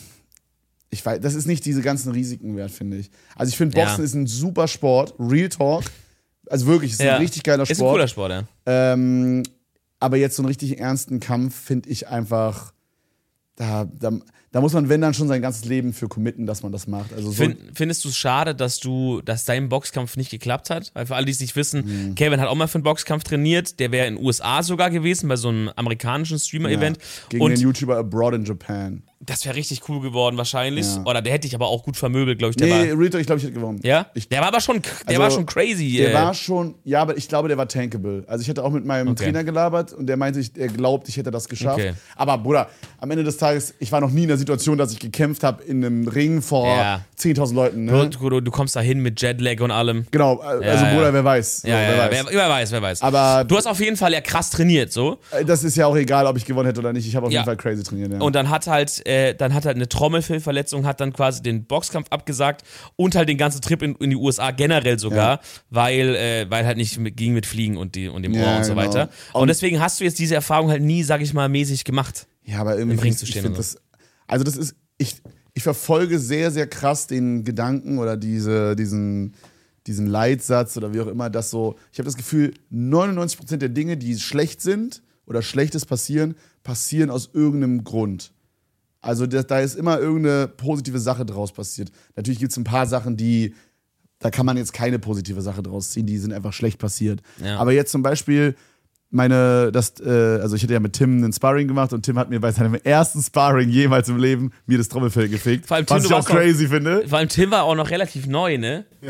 ich weiß, das ist nicht diese ganzen Risiken wert, finde ich. Also ich finde, Boxen Ja. ist ein super Sport, Real Talk, also wirklich, es ist ein richtig geiler Ist ein Sport. cooler Sport, ja. Aber jetzt so einen richtig ernsten Kampf finde ich einfach, da muss man, wenn dann schon sein ganzes Leben für committen, dass man das macht. Also so, Findest du es schade, dass dein Boxkampf nicht geklappt hat? Weil für alle, die es nicht wissen, Kevin hat auch mal für einen Boxkampf trainiert. Der wäre in den USA sogar gewesen, bei so einem amerikanischen Streamer-Event. gegen Und den YouTuber Abroad in Japan. das wäre richtig cool geworden wahrscheinlich. Ja. Oder der hätte ich aber auch gut vermöbelt, glaube ich. Der Nee, war, Real Talk, ich glaube, ich hätte gewonnen. ja? Ich, Der war aber schon, Also, war schon crazy. Der war schon, ja, aber ich glaube, der war tankable. Also ich hatte auch mit meinem Okay. Trainer gelabert und der meinte, er glaubt, ich hätte das geschafft. Okay. Aber Bruder, am Ende des Tages, ich war noch nie in der Situation, dass ich gekämpft habe in einem Ring vor Ja. 10.000 Leuten. Ne? Du kommst da hin mit Jetlag und allem. Genau, also Ja, Bruder, ja. wer weiß. So, wer weiß. Wer weiß. Aber Du hast auf jeden Fall ja krass trainiert, so. das ist ja auch egal, ob ich gewonnen hätte oder nicht. Ich habe auf Ja. jeden Fall crazy trainiert. Ja. Und dann hat halt eine Trommelfellverletzung, hat dann quasi den Boxkampf abgesagt und halt den ganzen Trip in die USA generell sogar, weil halt nicht ging mit Fliegen und dem Ohr Ja, und so genau. weiter. Und deswegen hast du jetzt diese Erfahrung halt nie, sag ich mal, mäßig gemacht. Ja, aber irgendwie Im Ring find zu ich stehen find und das, also das ist, ich verfolge sehr, sehr krass den Gedanken oder diesen Leitsatz oder wie auch immer, dass so, ich habe das Gefühl, 99% der Dinge, die schlecht sind oder Schlechtes passieren aus irgendeinem Grund. Also da ist immer irgendeine positive Sache draus passiert. Natürlich gibt es ein paar Sachen, da kann man jetzt keine positive Sache draus ziehen, die sind einfach schlecht passiert. Ja. Aber jetzt zum Beispiel also ich hatte ja mit Tim einen Sparring gemacht und Tim hat mir bei seinem ersten Sparring jemals im Leben mir das Trommelfell gefickt. Vor allem Tim, was du ich auch warst noch- crazy finde. Vor allem Tim war auch noch relativ neu, ne? Ja.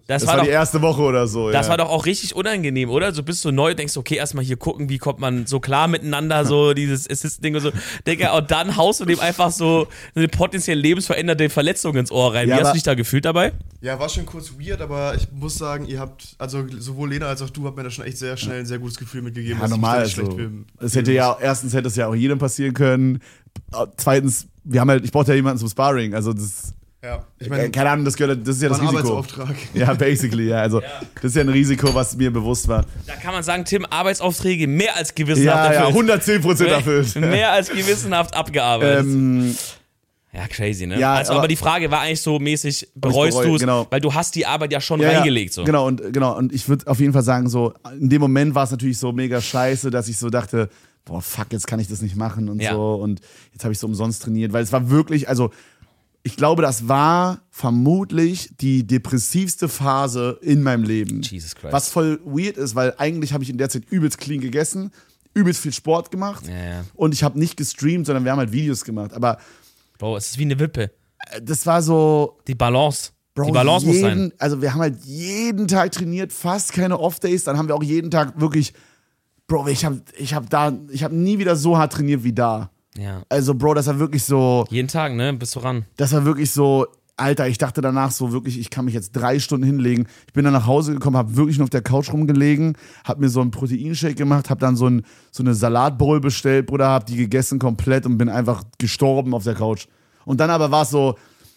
Das war doch, die erste Woche oder so. Das war doch auch richtig unangenehm, oder? So bist du neu, denkst, okay, erstmal hier gucken, wie kommt man so klar miteinander, so dieses Assist-Ding und so. Digga, und dann haust du dem einfach so eine potenziell lebensveränderte Verletzung ins Ohr rein. Wie hast du dich da gefühlt dabei? Ja, war schon kurz weird, aber ich muss sagen, ihr habt, also sowohl Lena als auch du, habt mir da schon echt sehr schnell ein sehr gutes Gefühl mitgegeben. Ja, normal. Also, erstens hätte es ja auch jedem passieren können. Zweitens, ich brauchte ja jemanden zum Sparring. Also das. Ja, ich meine, keine Ahnung, das ist ja das Risiko. Arbeitsauftrag. Ja, basically, ja. Also, das ist ja ein Risiko, was mir bewusst war. Da kann man sagen, Tim, Arbeitsaufträge mehr als gewissenhaft erfüllt. Ja, 110% erfüllt. Mehr als gewissenhaft abgearbeitet. Ja, crazy, ne? Ja, aber die Frage war eigentlich so mäßig, bereust du es? Genau. Weil du hast die Arbeit ja schon reingelegt. So. Genau, und ich würde auf jeden Fall sagen, so, in dem Moment war es natürlich so mega scheiße, dass ich so dachte, boah, fuck, jetzt kann ich das nicht machen und so. Und jetzt habe ich so umsonst trainiert, weil es war wirklich, also ich glaube, das war vermutlich die depressivste Phase in meinem Leben. Jesus Christ. Was voll weird ist, weil eigentlich habe ich in der Zeit übelst clean gegessen, übelst viel Sport gemacht und ich habe nicht gestreamt, sondern wir haben halt Videos gemacht. Aber Bro, es ist wie eine Wippe. Das war so... Die Balance. Bro, die Balance muss sein. Also wir haben halt jeden Tag trainiert, fast keine Off-Days. Dann haben wir auch jeden Tag wirklich... Bro, ich hab nie wieder so hart trainiert wie da. Ja. Also, Bro, das war wirklich so... Jeden Tag, ne? Bist du ran. Das war wirklich so... Alter, ich dachte danach so wirklich, ich kann mich jetzt 3 Stunden hinlegen. Ich bin dann nach Hause gekommen, habe wirklich nur auf der Couch rumgelegen, habe mir so einen Proteinshake gemacht, habe dann so eine Salatbowl bestellt, Bruder, habe die gegessen komplett und bin einfach gestorben auf der Couch. Und dann aber war es so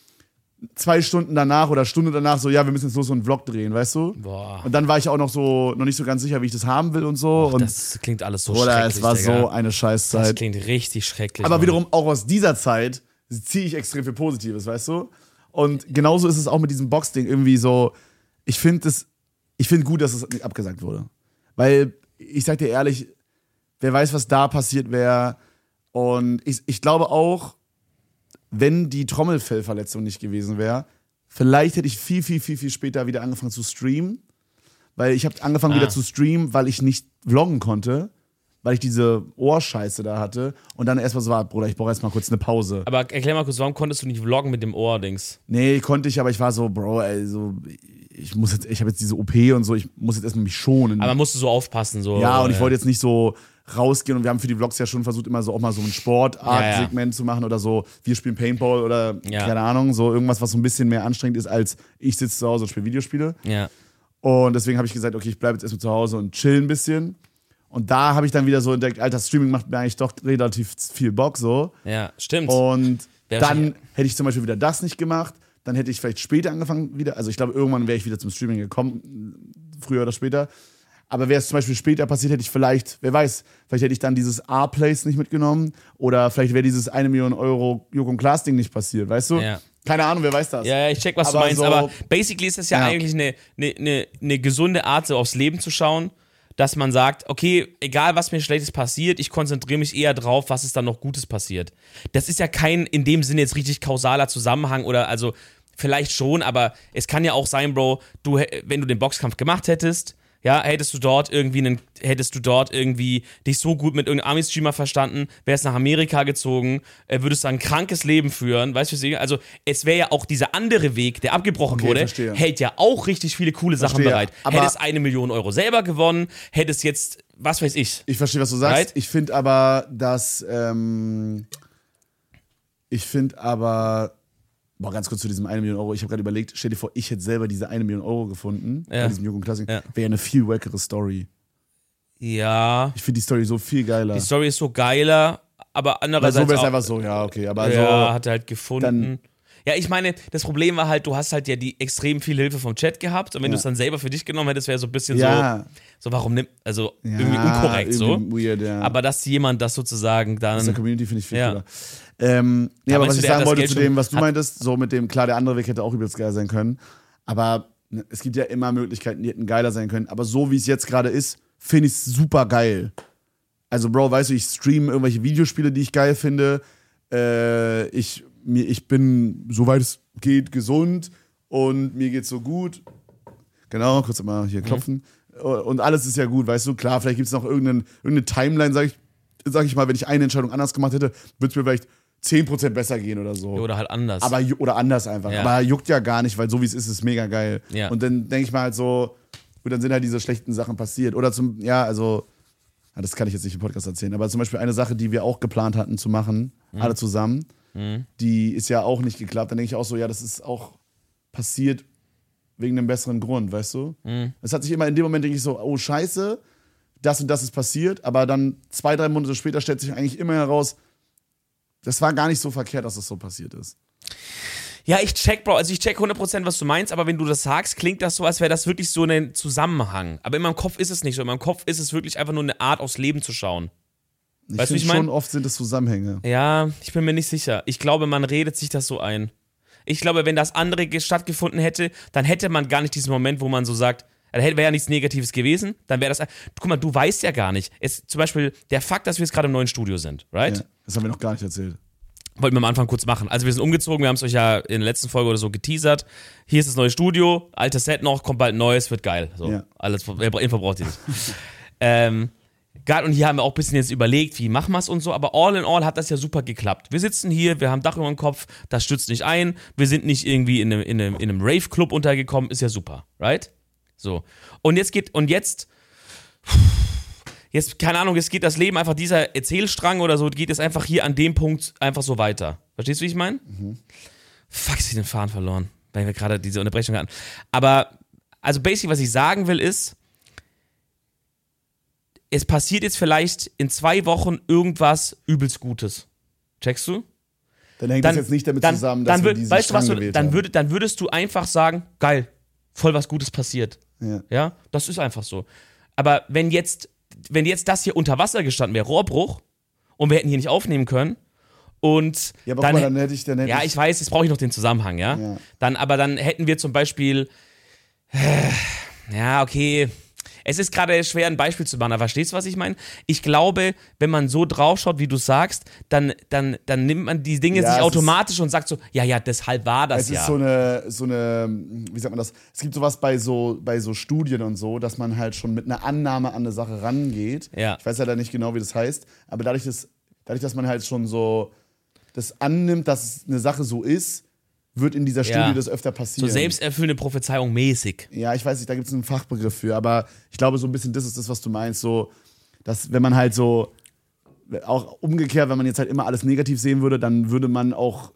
2 Stunden danach oder Stunde danach so, ja, wir müssen jetzt los so einen Vlog drehen, weißt du? Boah. Und dann war ich auch noch nicht so ganz sicher, wie ich das haben will und so. Und das klingt alles so Bruder, schrecklich, es war Digga. so eine Scheißzeit. Das klingt richtig schrecklich. Aber Mann. wiederum auch aus dieser Zeit ziehe ich extrem viel Positives, weißt du? Und genauso ist es auch mit diesem Boxding irgendwie so, ich finde gut, dass es nicht abgesagt wurde. Weil, ich sag dir ehrlich, wer weiß, was da passiert wäre. Und ich glaube auch, wenn die Trommelfellverletzung nicht gewesen wäre, vielleicht hätte ich viel, viel, viel, viel später wieder angefangen zu streamen. Weil ich habe angefangen wieder zu streamen, weil ich nicht vloggen konnte. Weil ich diese Ohrscheiße da hatte und dann erstmal so war, Bruder, ich brauche erstmal kurz eine Pause. Aber erklär mal kurz, warum konntest du nicht vloggen mit dem Ohr-Dings? Nee, konnte ich, aber ich war so, Bro, ey, so, ich habe jetzt diese OP und so, ich muss jetzt erstmal mich schonen. Aber musst du so aufpassen, so. Ja, und ich wollte jetzt nicht so rausgehen und wir haben für die Vlogs ja schon versucht, immer so auch mal so ein Sportart-Segment zu machen oder so, wir spielen Paintball oder keine Ahnung, so irgendwas, was so ein bisschen mehr anstrengend ist, als ich sitze zu Hause und spiele Videospiele. Ja. Und deswegen habe ich gesagt, okay, ich bleibe jetzt erstmal zu Hause und chill ein bisschen. Und da habe ich dann wieder so entdeckt, Alter, Streaming macht mir eigentlich doch relativ viel Bock so. Ja, stimmt. Und dann hätte ich zum Beispiel wieder das nicht gemacht. Dann hätte ich vielleicht später angefangen wieder. Also ich glaube, irgendwann wäre ich wieder zum Streaming gekommen, früher oder später. Aber wäre es zum Beispiel später passiert, hätte ich vielleicht, wer weiß, vielleicht hätte ich dann dieses A-Place nicht mitgenommen. Oder vielleicht wäre dieses 1 Million Euro Joko und Klaas Ding nicht passiert, weißt du? Ja. Keine Ahnung, wer weiß das. Ja, ich check, was du meinst. Aber basically ist das ja eigentlich eine gesunde Art, so aufs Leben zu schauen. Dass man sagt, okay, egal was mir Schlechtes passiert, ich konzentriere mich eher drauf, was ist dann noch Gutes passiert. Das ist ja kein in dem Sinne jetzt richtig kausaler Zusammenhang oder also vielleicht schon, aber es kann ja auch sein, Bro, wenn du den Boxkampf gemacht hättest, ja, hättest du dort irgendwie dich so gut mit irgendeinem Army-Streamer verstanden, wärst nach Amerika gezogen, würdest dann ein krankes Leben führen, weißt du, was ich meine? Also es wäre ja auch dieser andere Weg, der abgebrochen wurde, hält ja auch richtig viele coole Sachen bereit. Aber hättest 1 Million Euro selber gewonnen, hättest jetzt, was weiß ich. Ich verstehe, was du sagst. Right? Ich finde aber, boah, ganz kurz zu diesem 1 Million Euro. Ich habe gerade überlegt, stell dir vor, ich hätte selber diese 1 Million Euro gefunden bei diesem Joko Klassik. Wäre ja eine viel wackere Story. Ja. Ich finde die Story so viel geiler. Die Story ist so geiler, aber andererseits so wäre es einfach so, ja, okay. Aber ja, hat er halt gefunden. Ja, ich meine, das Problem war halt, du hast halt ja die extrem viel Hilfe vom Chat gehabt und wenn du es dann selber für dich genommen hättest, wäre so ein bisschen so warum nimmt, also irgendwie unkorrekt so. Weird, aber dass jemand das sozusagen dann... Aus der Community finde ich viel cooler. Aber was ich sagen wollte zu dem, was du meintest, so mit dem, klar, der andere Weg hätte auch übelst geil sein können, aber es gibt ja immer Möglichkeiten, die hätten geiler sein können, aber so wie es jetzt gerade ist, finde ich es super geil. Also Bro, weißt du, ich streame irgendwelche Videospiele, die ich geil finde, ich bin, soweit es geht, gesund und mir geht's so gut. Genau, kurz mal hier klopfen. Und alles ist ja gut, weißt du, klar, vielleicht gibt es noch irgendeine Timeline, sag ich mal, wenn ich eine Entscheidung anders gemacht hätte, würde es mir vielleicht 10% besser gehen oder so. Oder halt anders. Aber oder anders einfach. Ja. Aber juckt ja gar nicht, weil so wie es ist mega geil. Ja. Und dann denke ich mal halt so, gut, dann sind halt diese schlechten Sachen passiert. Oder das kann ich jetzt nicht im Podcast erzählen, aber zum Beispiel eine Sache, die wir auch geplant hatten zu machen, alle zusammen, die ist ja auch nicht geklappt. Dann denke ich auch so, ja, das ist auch passiert wegen einem besseren Grund, weißt du? Es hat sich immer in dem Moment, denke ich so, oh scheiße, das und das ist passiert, aber dann 2-3 Monate später stellt sich eigentlich immer heraus, das war gar nicht so verkehrt, dass das so passiert ist. Ja, ich check 100%, was du meinst, aber wenn du das sagst, klingt das so, als wäre das wirklich so ein Zusammenhang. Aber in meinem Kopf ist es nicht so. In meinem Kopf ist es wirklich einfach nur eine Art, aufs Leben zu schauen. Weißt du, wie ich meine? Schon oft sind es Zusammenhänge. Ja, ich bin mir nicht sicher. Ich glaube, man redet sich das so ein. Ich glaube, wenn das andere stattgefunden hätte, dann hätte man gar nicht diesen Moment, wo man so sagt, wäre ja nichts Negatives gewesen, dann wäre das. Guck mal, du weißt ja gar nicht. Zum Beispiel der Fakt, dass wir jetzt gerade im neuen Studio sind, right? Ja, das haben wir noch gar nicht erzählt. Wollten wir am Anfang kurz machen. Also wir sind umgezogen, wir haben es euch ja in der letzten Folge oder so geteasert. Hier ist das neue Studio, altes Set noch, kommt bald ein neues, wird geil. So, Ja. alles, Info braucht ihr nicht. Und hier haben wir auch ein bisschen jetzt überlegt, wie machen wir es und so, aber all in all hat das ja super geklappt. Wir sitzen hier, wir haben Dach über dem Kopf, das stützt nicht ein, wir sind nicht irgendwie in einem Rave-Club untergekommen, ist ja super, right? So. Und jetzt, keine Ahnung, es geht das Leben einfach, dieser Erzählstrang oder so, geht es einfach hier an dem Punkt einfach so weiter. Verstehst du, wie ich meine? Fuck, ich hab den Faden verloren, weil wir gerade diese Unterbrechung hatten. Aber, also basically, was ich sagen will, ist, es passiert jetzt vielleicht in 2 Wochen irgendwas übelst Gutes. Checkst du? Dann hängt das jetzt nicht damit zusammen, dass wir diesen Strang gewählt haben. Dann würdest du einfach sagen, geil, voll was Gutes passiert. Ja, das ist einfach so. Aber wenn jetzt das hier unter Wasser gestanden wäre, Rohrbruch, und wir hätten hier nicht aufnehmen können, und ja, aber dann hätte ich. Ja, ich weiß, jetzt brauche ich noch den Zusammenhang, ja. Dann hätten wir zum Beispiel, ja, okay, es ist gerade schwer, ein Beispiel zu machen, aber verstehst du, was ich meine? Ich glaube, wenn man so draufschaut, wie du sagst, dann nimmt man die Dinge sich automatisch und sagt so, ja, deshalb war das ja. Es ist so eine, wie sagt man das? Es gibt sowas bei so Studien und so, dass man halt schon mit einer Annahme an eine Sache rangeht. Ja. Ich weiß leider nicht genau, wie das heißt, aber dadurch, dass man halt schon so das annimmt, dass eine Sache so ist, wird in dieser Studie das öfter passieren. So selbsterfüllende Prophezeiung mäßig. Ja, ich weiß nicht, da gibt es einen Fachbegriff für, aber ich glaube, so ein bisschen das ist das, was du meinst, so, dass wenn man halt so, auch umgekehrt, wenn man jetzt halt immer alles negativ sehen würde, dann würde man auch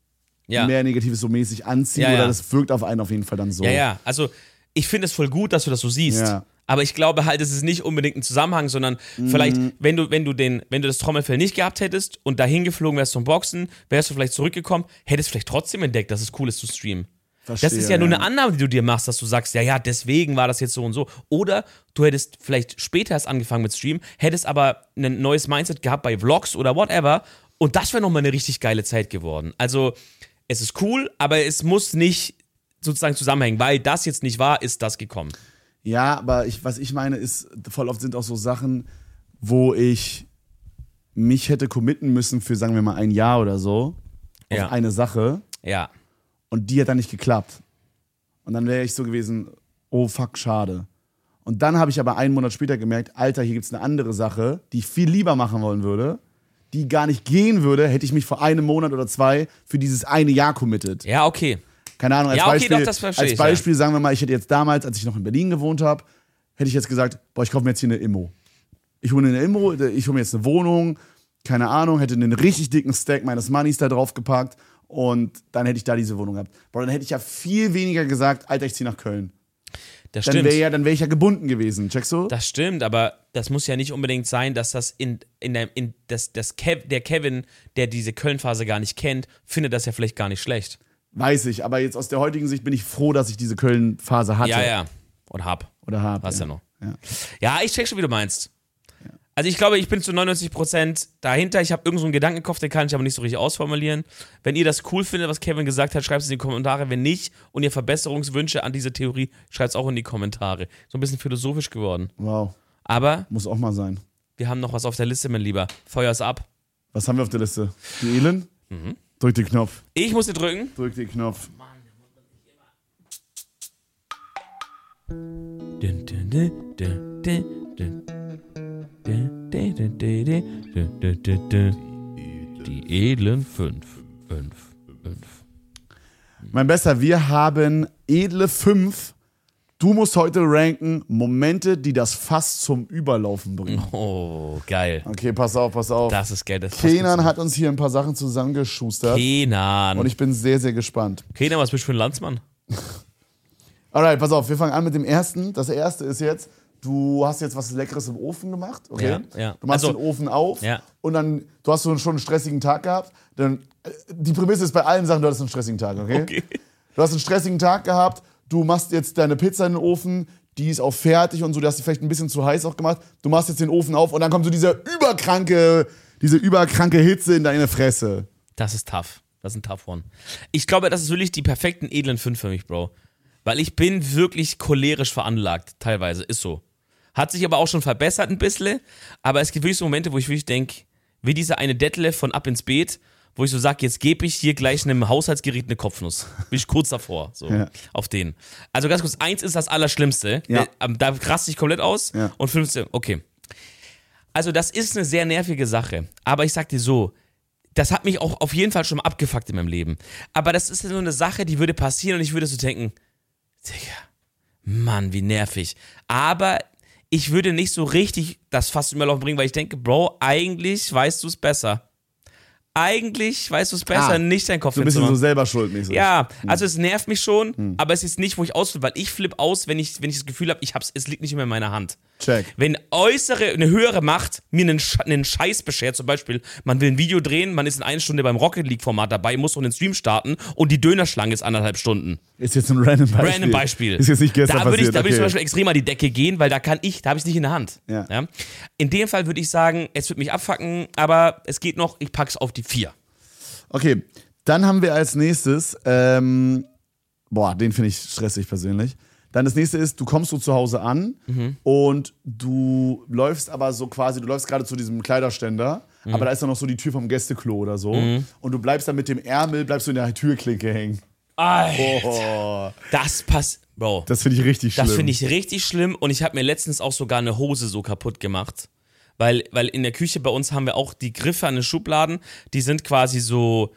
mehr Negatives so mäßig anziehen oder das wirkt auf einen auf jeden Fall dann so. Ja, also ich finde es voll gut, dass du das so siehst. Ja. Aber ich glaube halt, es ist nicht unbedingt ein Zusammenhang, sondern vielleicht, wenn du das Trommelfell nicht gehabt hättest und dahin geflogen wärst zum Boxen, wärst du vielleicht zurückgekommen, hättest vielleicht trotzdem entdeckt, dass es cool ist zu streamen. Verstehe, das ist ja nur eine Annahme, die du dir machst, dass du sagst, ja, deswegen war das jetzt so und so. Oder du hättest vielleicht später erst angefangen mit Stream, hättest aber ein neues Mindset gehabt bei Vlogs oder whatever und das wäre nochmal eine richtig geile Zeit geworden. Also, es ist cool, aber es muss nicht sozusagen zusammenhängen, weil das jetzt nicht war, ist das gekommen. Ja, aber was ich meine ist, voll oft sind auch so Sachen, wo ich mich hätte committen müssen für, sagen wir mal, 1 Jahr oder so auf eine Sache. Ja. Und die hat dann nicht geklappt. Und dann wäre ich so gewesen, oh fuck, schade. Und dann habe ich aber 1 Monat später gemerkt, Alter, hier gibt es eine andere Sache, die ich viel lieber machen wollen würde, die gar nicht gehen würde, hätte ich mich vor 1 Monat oder 2 für dieses 1 Jahr committed. Ja, okay. Keine Ahnung, als Beispiel sagen wir mal, ich hätte jetzt damals, als ich noch in Berlin gewohnt habe, hätte ich jetzt gesagt, ich kaufe mir jetzt hier eine Immo. Ich hole mir jetzt eine Wohnung, keine Ahnung, hätte einen richtig dicken Stack meines Moneys da drauf gepackt und dann hätte ich da diese Wohnung gehabt. Dann hätte ich ja viel weniger gesagt, Alter, ich ziehe nach Köln. Das dann stimmt. Wäre ich ja gebunden gewesen, checkst du? Das stimmt, aber das muss ja nicht unbedingt sein, dass das der Kevin, der diese Köln-Phase gar nicht kennt, findet das ja vielleicht gar nicht schlecht. Weiß ich, aber jetzt aus der heutigen Sicht bin ich froh, dass ich diese Köln-Phase hatte. Ja. Und hab. Hast ja noch. Ja, ich check schon, wie du meinst. Ja. Also ich glaube, ich bin zu 99% dahinter. Ich habe irgend so einen Gedanken im Kopf, den kann ich aber nicht so richtig ausformulieren. Wenn ihr das cool findet, was Kevin gesagt hat, schreibt es in die Kommentare. Wenn nicht und ihr Verbesserungswünsche an diese Theorie, schreibt es auch in die Kommentare. So ein bisschen philosophisch geworden. Wow. Aber muss auch mal sein. Wir haben noch was auf der Liste, mein Lieber. Feuer es ab. Was haben wir auf der Liste? Die Elend? Drück den Knopf. Ich muss dir drücken. Drück den Knopf. Mann, Die edlen 5. Mein Bester, wir haben edle 5. Du musst heute ranken Momente, die das Fass zum Überlaufen bringen. Oh, geil. Okay, pass auf. Das ist geil. Kenan hat uns hier ein paar Sachen zusammengeschustert. Kenan. Und ich bin sehr, sehr gespannt. Kenan, was bist du für ein Landsmann? Alright, pass auf, wir fangen an mit dem ersten. Das erste ist jetzt, du hast jetzt was Leckeres im Ofen gemacht, okay? Ja. Du machst Also, den Ofen auf ja. und dann, du hast schon einen stressigen Tag gehabt. Dann, die Prämisse ist bei allen Sachen, du hattest einen stressigen Tag, okay? Du hast einen stressigen Tag gehabt, du machst jetzt deine Pizza in den Ofen, die ist auch fertig und so, du hast die vielleicht ein bisschen zu heiß auch gemacht. Du machst jetzt den Ofen auf und dann kommt so diese überkranke Hitze in deine Fresse. Das ist tough. Das ist ein tough one. Ich glaube, das ist wirklich die perfekten edlen 5 für mich, Bro. Weil ich bin wirklich cholerisch veranlagt, teilweise, ist so. Hat sich aber auch schon verbessert ein bisschen, aber es gibt wirklich so Momente, wo ich wirklich denke, wie diese eine Detlef von Ab ins Beet, wo ich so sage, jetzt gebe ich hier gleich einem Haushaltsgerät eine Kopfnuss. Bin ich kurz davor, so, auf den. Also ganz kurz, 1 ist das Allerschlimmste, da raste ich komplett aus und 15, okay. Also das ist eine sehr nervige Sache, aber ich sag dir so, das hat mich auch auf jeden Fall schon mal abgefuckt in meinem Leben. Aber das ist so eine Sache, die würde passieren und ich würde so denken, Digga, Mann, wie nervig. Aber ich würde nicht so richtig das Fass überlaufen bringen, weil ich denke, Bro, eigentlich weißt du es besser. Eigentlich weißt du es besser, nicht deinen Kopf so ein bisschen so selber schuldmäßig. Ja, also es nervt mich schon, aber es ist nicht, wo ich ausflippe, weil ich flippe aus, wenn ich das Gefühl habe, es liegt nicht mehr in meiner Hand. Check. Wenn eine höhere Macht mir einen Scheiß beschert, zum Beispiel, man will ein Video drehen, man ist in 1 Stunde beim Rocket League Format dabei, muss noch einen Stream starten und die Dönerschlange ist 1,5 Stunden. Ist jetzt ein random Beispiel. Ist jetzt nicht gestern passiert. Da würde ich zum Beispiel extrem an die Decke gehen, weil da habe ich es nicht in der Hand. Ja. In dem Fall würde ich sagen, es wird mich abfucken, aber es geht noch, ich pack's auf die 4. Okay, dann haben wir als nächstes, den finde ich stressig persönlich. Dann das nächste ist, du kommst so zu Hause an und du läufst aber so quasi, du läufst gerade zu diesem Kleiderständer, aber da ist dann noch so die Tür vom Gästeklo oder so und du bleibst dann mit dem Ärmel, bleibst du in der Türklinke hängen. Alter, das passt, Bro. Das finde ich richtig schlimm. Das finde ich richtig schlimm und ich habe mir letztens auch sogar eine Hose so kaputt gemacht. Weil in der Küche bei uns haben wir auch die Griffe an den Schubladen, die sind quasi so,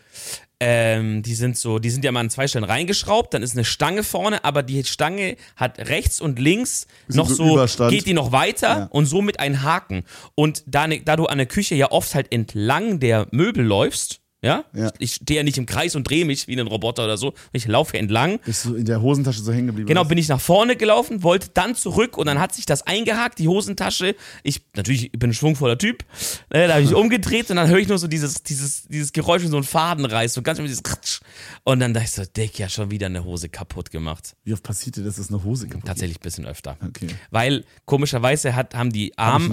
die sind ja mal an 2 Stellen reingeschraubt, dann ist eine Stange vorne, aber die Stange hat rechts und links noch so, geht die noch weiter und somit ein Haken. Und da du an der Küche ja oft halt entlang der Möbel läufst, ja? Ich stehe ja nicht im Kreis und drehe mich wie ein Roboter oder so. Ich laufe entlang. Bist du in der Hosentasche so hängen geblieben? Genau, bin ich nach vorne gelaufen, wollte dann zurück und dann hat sich das eingehakt, die Hosentasche. Ich bin ein schwungvoller Typ. Da habe ich umgedreht und dann höre ich nur so dieses Geräusch, wie so ein Faden reißt. So ganz dieses Kratsch. Und dann dachte ich so, Dick, ja, schon wieder eine Hose kaputt gemacht. Wie oft passiert dir, dass es eine Hose kaputt Tatsächlich ein bisschen öfter. Okay. Weil komischerweise haben die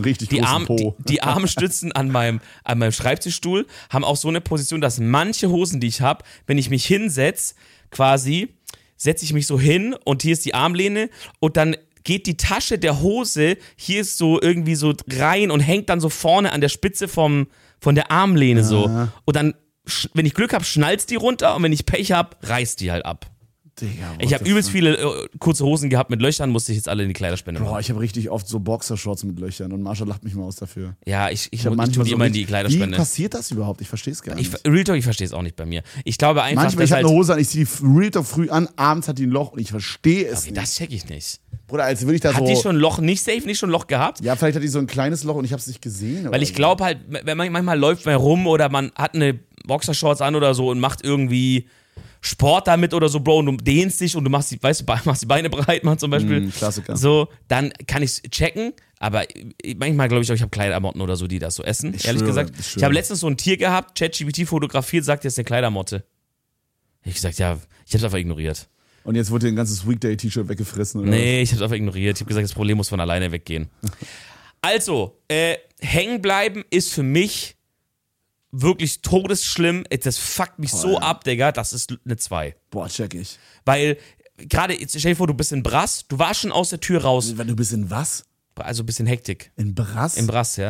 Armstützen an meinem Schreibtischstuhl haben auch so eine Position, dass manche Hosen, die ich habe, wenn ich mich hinsetze, quasi, setze ich mich so hin und hier ist die Armlehne und dann geht die Tasche der Hose hier ist so irgendwie so rein und hängt dann so vorne an der Spitze von der Armlehne so. Und dann, wenn ich Glück habe, schnallt's die runter und wenn ich Pech habe, reißt die halt ab. Digga, ich habe übelst viele kurze Hosen gehabt mit Löchern, musste ich jetzt alle in die Kleiderspende machen. Boah, ich habe richtig oft so Boxershorts mit Löchern und Marsha lacht mich mal aus dafür. Ja, ich tue die so immer in die Kleiderspende. Wie passiert das überhaupt? Ich verstehe es gar nicht. Real Talk, ich verstehe es auch nicht bei mir. Ich glaube einfach, manchmal, ich habe eine Hose an, ich ziehe die Real Talk früh an, abends hat die ein Loch und ich verstehe es nicht. Das check ich nicht. Bruder, als würde ich da hat die schon ein Loch, nicht schon ein Loch gehabt? Ja, vielleicht hat die so ein kleines Loch und ich habe es nicht gesehen. Weil ich glaube halt, wenn man manchmal läuft man rum oder man hat eine Boxershorts an oder so und macht irgendwie Sport damit oder so, Bro, und du dehnst dich und du machst die Beine breit, man zum Beispiel. Klassiker. So, dann kann ich es checken, aber manchmal glaube ich auch, ich habe Kleidermotten oder so, die das so essen, ehrlich gesagt. Ich habe letztens so ein Tier gehabt, ChatGPT fotografiert, sagt jetzt eine Kleidermotte. Ich gesagt, ja, ich habe es einfach ignoriert. Und jetzt wurde dir ein ganzes Weekday-T-Shirt weggefressen, oder? Nee, ich habe es einfach ignoriert. Ich habe gesagt, das Problem muss von alleine weggehen. Also, hängen bleiben ist für mich wirklich todesschlimm. Das fuckt mich so ab, Digga. Das ist eine 2. Boah, check ich. Weil, gerade, stell dir vor, du bist in Brass, du warst schon aus der Tür raus. Wenn du bist in was? Also ein bisschen Hektik. In Brass? In Brass, ja.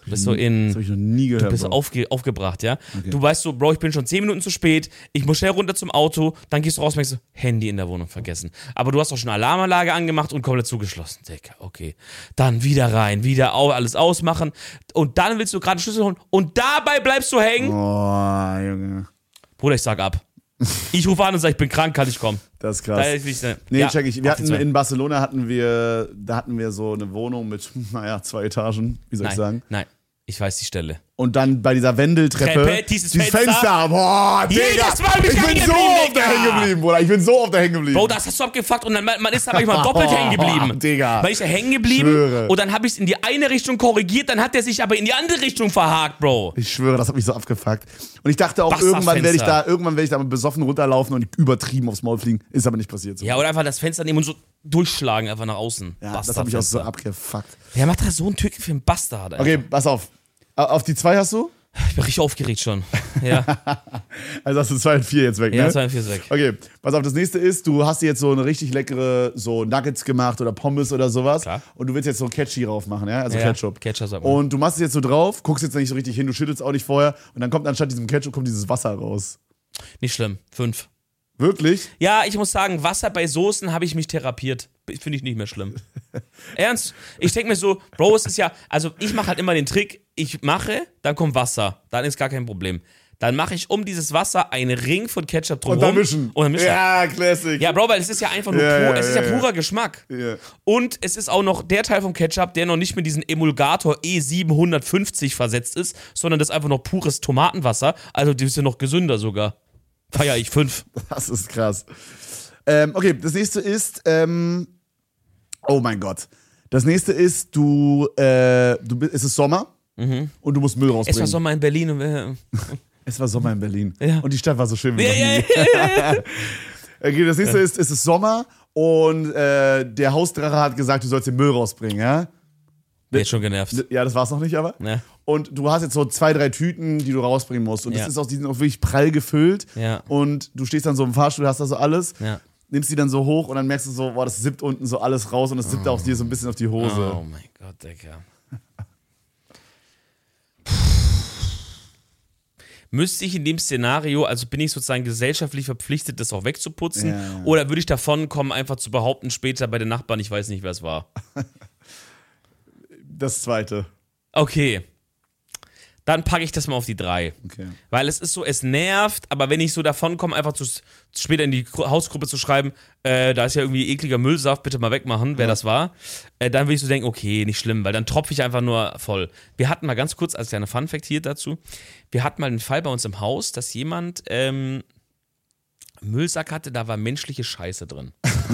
Du bist so in. Das habe ich noch nie gehört. Du bist Bro. aufgebracht, ja? Okay. Du weißt so, Bro, ich bin schon 10 Minuten zu spät, ich muss schnell runter zum Auto, dann gehst du raus und denkst so, Handy in der Wohnung vergessen. Aber du hast auch schon Alarmanlage angemacht und komplett zugeschlossen. Digga, okay. Dann wieder rein, alles ausmachen und dann willst du gerade Schlüssel holen und dabei bleibst du hängen. Oh, Junge. Bruder, ich sag ab. Ich rufe an und sage, ich bin krank, kann ich kommen. Das ist krass. Da ist nicht, Nee, ja, check ich. auf die zwei. In Barcelona hatten wir so eine Wohnung mit, 2 Etagen, wie soll ich sagen? Nein, ich weiß die Stelle. Und dann bei dieser Wendeltreppe, Treppe, dieses Fenster. Boah, Digga, Jedes Mal bin ich bin hängen so geblieben, auf der Digga. hängen geblieben, Bruder. Ich bin so auf der hängen geblieben. Bro, das hast du abgefuckt und dann man ist da manchmal doppelt hängen geblieben. Digga. Weil ich da hängen geblieben Schwöre. und dann habe ich es in die eine Richtung korrigiert, dann hat er sich aber in die andere Richtung verhakt, Bro. Ich schwöre, das hat mich so abgefuckt. Und ich dachte auch, Bastardfenster. irgendwann werde ich da besoffen runterlaufen und übertrieben aufs Maul fliegen. Ist aber nicht passiert. So. Ja, oder einfach das Fenster nehmen und so durchschlagen, einfach nach außen. Ja, das hat mich auch so Bastardfenster. abgefuckt. Wer macht da so einen Türken für einen Bastard, Alter? Okay, pass auf. Auf die 2 hast du? Ich bin richtig aufgeregt schon. Ja, Also hast du 2 und 4 jetzt weg, ne? ja 2 und 4 ist weg. Okay, pass auf, das nächste ist, du hast dir jetzt so eine richtig leckere so Nuggets gemacht oder Pommes oder sowas. Klar. Und du willst jetzt so Ketchup drauf machen, ja? Also Ja, Ketchup. Ketchup, sag mal. Und du machst es jetzt so drauf, guckst jetzt nicht so richtig hin, du schüttelst auch nicht vorher. Und dann kommt anstatt diesem Ketchup kommt dieses Wasser raus. Nicht schlimm. 5. Wirklich? Ja, ich muss sagen, Wasser bei Soßen habe ich mich therapiert. Finde ich nicht mehr schlimm. Ernst? Ich denke mir so, Bro, es ist ja, also ich mache halt immer den Trick, ich mache, dann kommt Wasser, dann ist gar kein Problem. Dann mache ich um dieses Wasser einen Ring von Ketchup drumherum. Und dann mischen. Und dann mischen. Ja, Classic. Ja, Bro, weil es ist ja einfach nur es ist ja purer Geschmack. Ja. Und es ist auch noch der Teil vom Ketchup, der noch nicht mit diesem Emulgator E750 versetzt ist, sondern das ist einfach noch pures Tomatenwasser. Also die ist ja noch gesünder sogar. Feier ich 5. Das ist krass. Okay, das nächste ist, oh mein Gott. Das nächste ist, es ist Sommer und du musst Müll rausbringen. Es war Sommer in Berlin und Es war Sommer in Berlin. Ja. Und die Stadt war so schön wie Ja, noch nie. ja, Okay, das nächste ist, es ist Sommer und der Hausdrache hat gesagt, du sollst den Müll rausbringen, ja? Jetzt schon genervt. Ja, das war's noch nicht, aber. Ja. Und du hast jetzt so 2, 3 Tüten, die du rausbringen musst. Und Ja. die sind auch wirklich prall gefüllt. Ja. Und du stehst dann so im Fahrstuhl, hast da so alles, Ja. nimmst die dann so hoch und dann merkst du so, boah, das sippt unten so alles raus und es sippt auch dir so ein bisschen auf die Hose. Oh mein Gott, Digga. Müsste ich in dem Szenario, also bin ich sozusagen gesellschaftlich verpflichtet, das auch wegzuputzen? Ja. Oder würde ich davon kommen, einfach zu behaupten, später bei den Nachbarn, ich weiß nicht, wer es war? Das zweite. Okay. Dann packe ich das mal auf die 3. Okay. Weil es ist so, es nervt, aber wenn ich so davon komme, einfach später in die Hausgruppe zu schreiben, da ist ja irgendwie ekliger Müllsaft, bitte mal wegmachen, wer das war, dann würde ich so denken, okay, nicht schlimm, weil dann tropfe ich einfach nur voll. Wir hatten mal ganz kurz, als kleiner Funfact hier dazu, wir hatten mal einen Fall bei uns im Haus, dass jemand Müllsack hatte, da war menschliche Scheiße drin.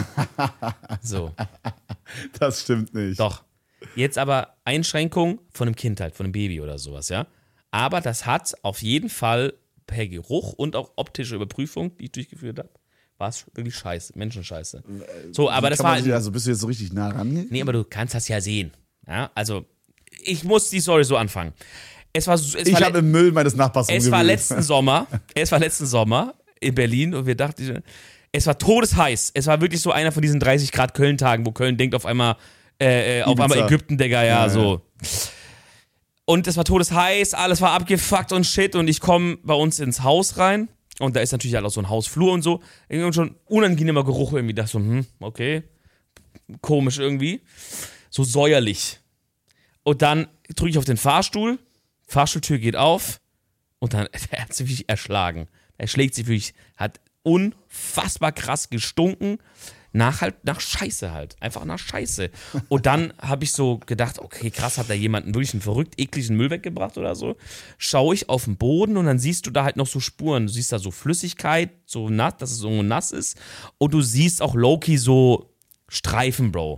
So. Das stimmt nicht. Doch. Jetzt aber Einschränkung von einem Kind halt, von einem Baby oder sowas, ja. Aber das hat auf jeden Fall per Geruch und auch optische Überprüfung, die ich durchgeführt habe, war es wirklich scheiße, Menschenscheiße. So, aber das war halt, Also bist du jetzt so richtig nah ran? nee, aber du kannst das ja sehen. Ja, also, ich muss die Story so anfangen. Ich habe im Müll meines Nachbars es war rumgewühlt. letzten Sommer in Berlin und wir dachten, es war todesheiß. Es war wirklich so einer von diesen 30 Grad Köln-Tagen, wo Köln denkt auf einmal Ägypten, Digga, ja, so. Und es war todesheiß, alles war abgefuckt und shit und ich komme bei uns ins Haus rein und da ist natürlich halt auch so ein Hausflur und so. Irgendwie schon unangenehmer Geruch irgendwie. Da so, okay, komisch irgendwie. So säuerlich. Und dann drücke ich auf den Fahrstuhl, Fahrstuhltür geht auf und dann, er hat sich wirklich erschlagen. Er schlägt sich wirklich, hat unfassbar krass gestunken. Nach Scheiße halt. Einfach nach Scheiße. Und dann habe ich so gedacht, okay, krass, hat da jemanden wirklich einen verrückt ekligen Müll weggebracht oder so. Schaue ich auf den Boden und dann siehst du da halt noch so Spuren. Du siehst da so Flüssigkeit, so nass, dass es so nass ist. Und du siehst auch Loki so Streifen, Bro.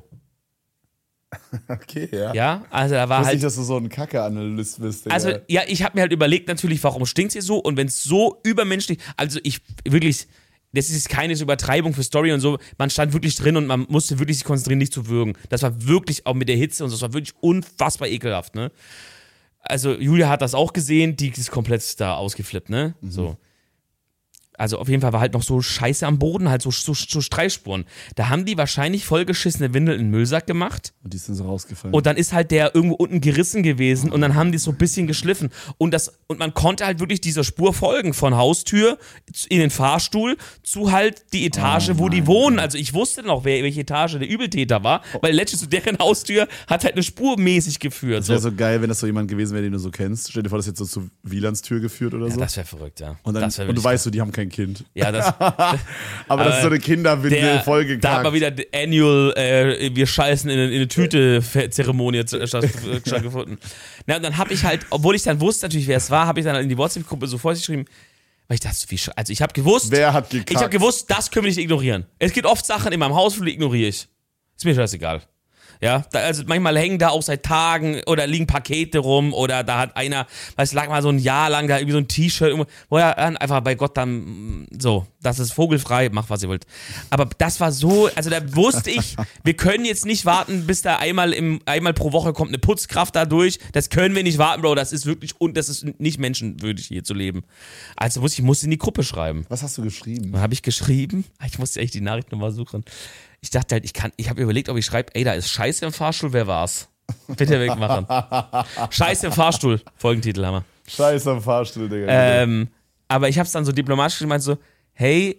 Okay, ja. Ja, also da war Ich wusste halt. nicht, dass du so ein Kacke-Analyst bist. Digga. Also, ja, ich habe mir halt überlegt natürlich, warum stinkt es hier so? Und wenn es so übermenschlich, also ich wirklich, das ist keine Übertreibung für Story und so, man stand wirklich drin und man musste wirklich sich konzentrieren, nicht zu würgen. Das war wirklich, auch mit der Hitze und so, das war wirklich unfassbar ekelhaft, ne? Also, Julia hat das auch gesehen, die ist komplett da ausgeflippt, ne? So. Also auf jeden Fall war halt noch so Scheiße am Boden, halt so Streifspuren. Da haben die wahrscheinlich vollgeschissene Windeln in den Müllsack gemacht. Und die sind so rausgefallen. Und dann ist halt der irgendwo unten gerissen gewesen und dann haben die es so ein bisschen geschliffen. Und man konnte halt wirklich dieser Spur folgen, von Haustür in den Fahrstuhl zu halt die Etage, wo die wohnen. Also ich wusste noch, welche Etage der Übeltäter war, weil letztens zu deren Haustür hat halt eine Spur mäßig geführt. Das wäre so geil, wenn das so jemand gewesen wäre, den du so kennst. Stell dir vor, das jetzt so zu Wielands Tür geführt oder so. Das wäre verrückt, ja. Und, das und du weißt so, die haben kein Kind. Ja, das. Aber das ist so eine Kinderwindel-Folge. Da hat mal wieder Annual wir scheißen in eine Tüte-Zeremonie stattgefunden. Na, und dann habe ich halt, obwohl ich dann wusste natürlich, wer es war, habe ich dann in die WhatsApp-Gruppe so vorgeschrieben, weil ich dachte, also ich habe gewusst, wer hat gekackt? Ich habe gewusst, das können wir nicht ignorieren. Es gibt oft Sachen in meinem Hausflur, die ignoriere ich. Ist mir scheißegal. Ja, also manchmal hängen da auch seit Tagen oder liegen Pakete rum oder da hat einer, es lag mal so ein Jahr lang da irgendwie so ein T-Shirt, wo er einfach bei Gott dann so, das ist vogelfrei, macht was ihr wollt. Aber das war so, also da wusste ich, wir können jetzt nicht warten, bis da einmal pro Woche kommt eine Putzkraft da durch. Das können wir nicht warten, Bro, das ist wirklich, und das ist nicht menschenwürdig hier zu leben. Also ich musste in die Gruppe schreiben. Was hast du geschrieben? Dann habe ich geschrieben, ich musste echt die Nachricht nochmal suchen. Ich dachte halt, ich habe überlegt, ob ich schreibe, ey, da ist Scheiße im Fahrstuhl, wer war's? Bitte wegmachen. Scheiße im Fahrstuhl, Folgentitel haben wir. Scheiße im Fahrstuhl, Digga. Aber ich habe es dann so diplomatisch gemeint, so, hey,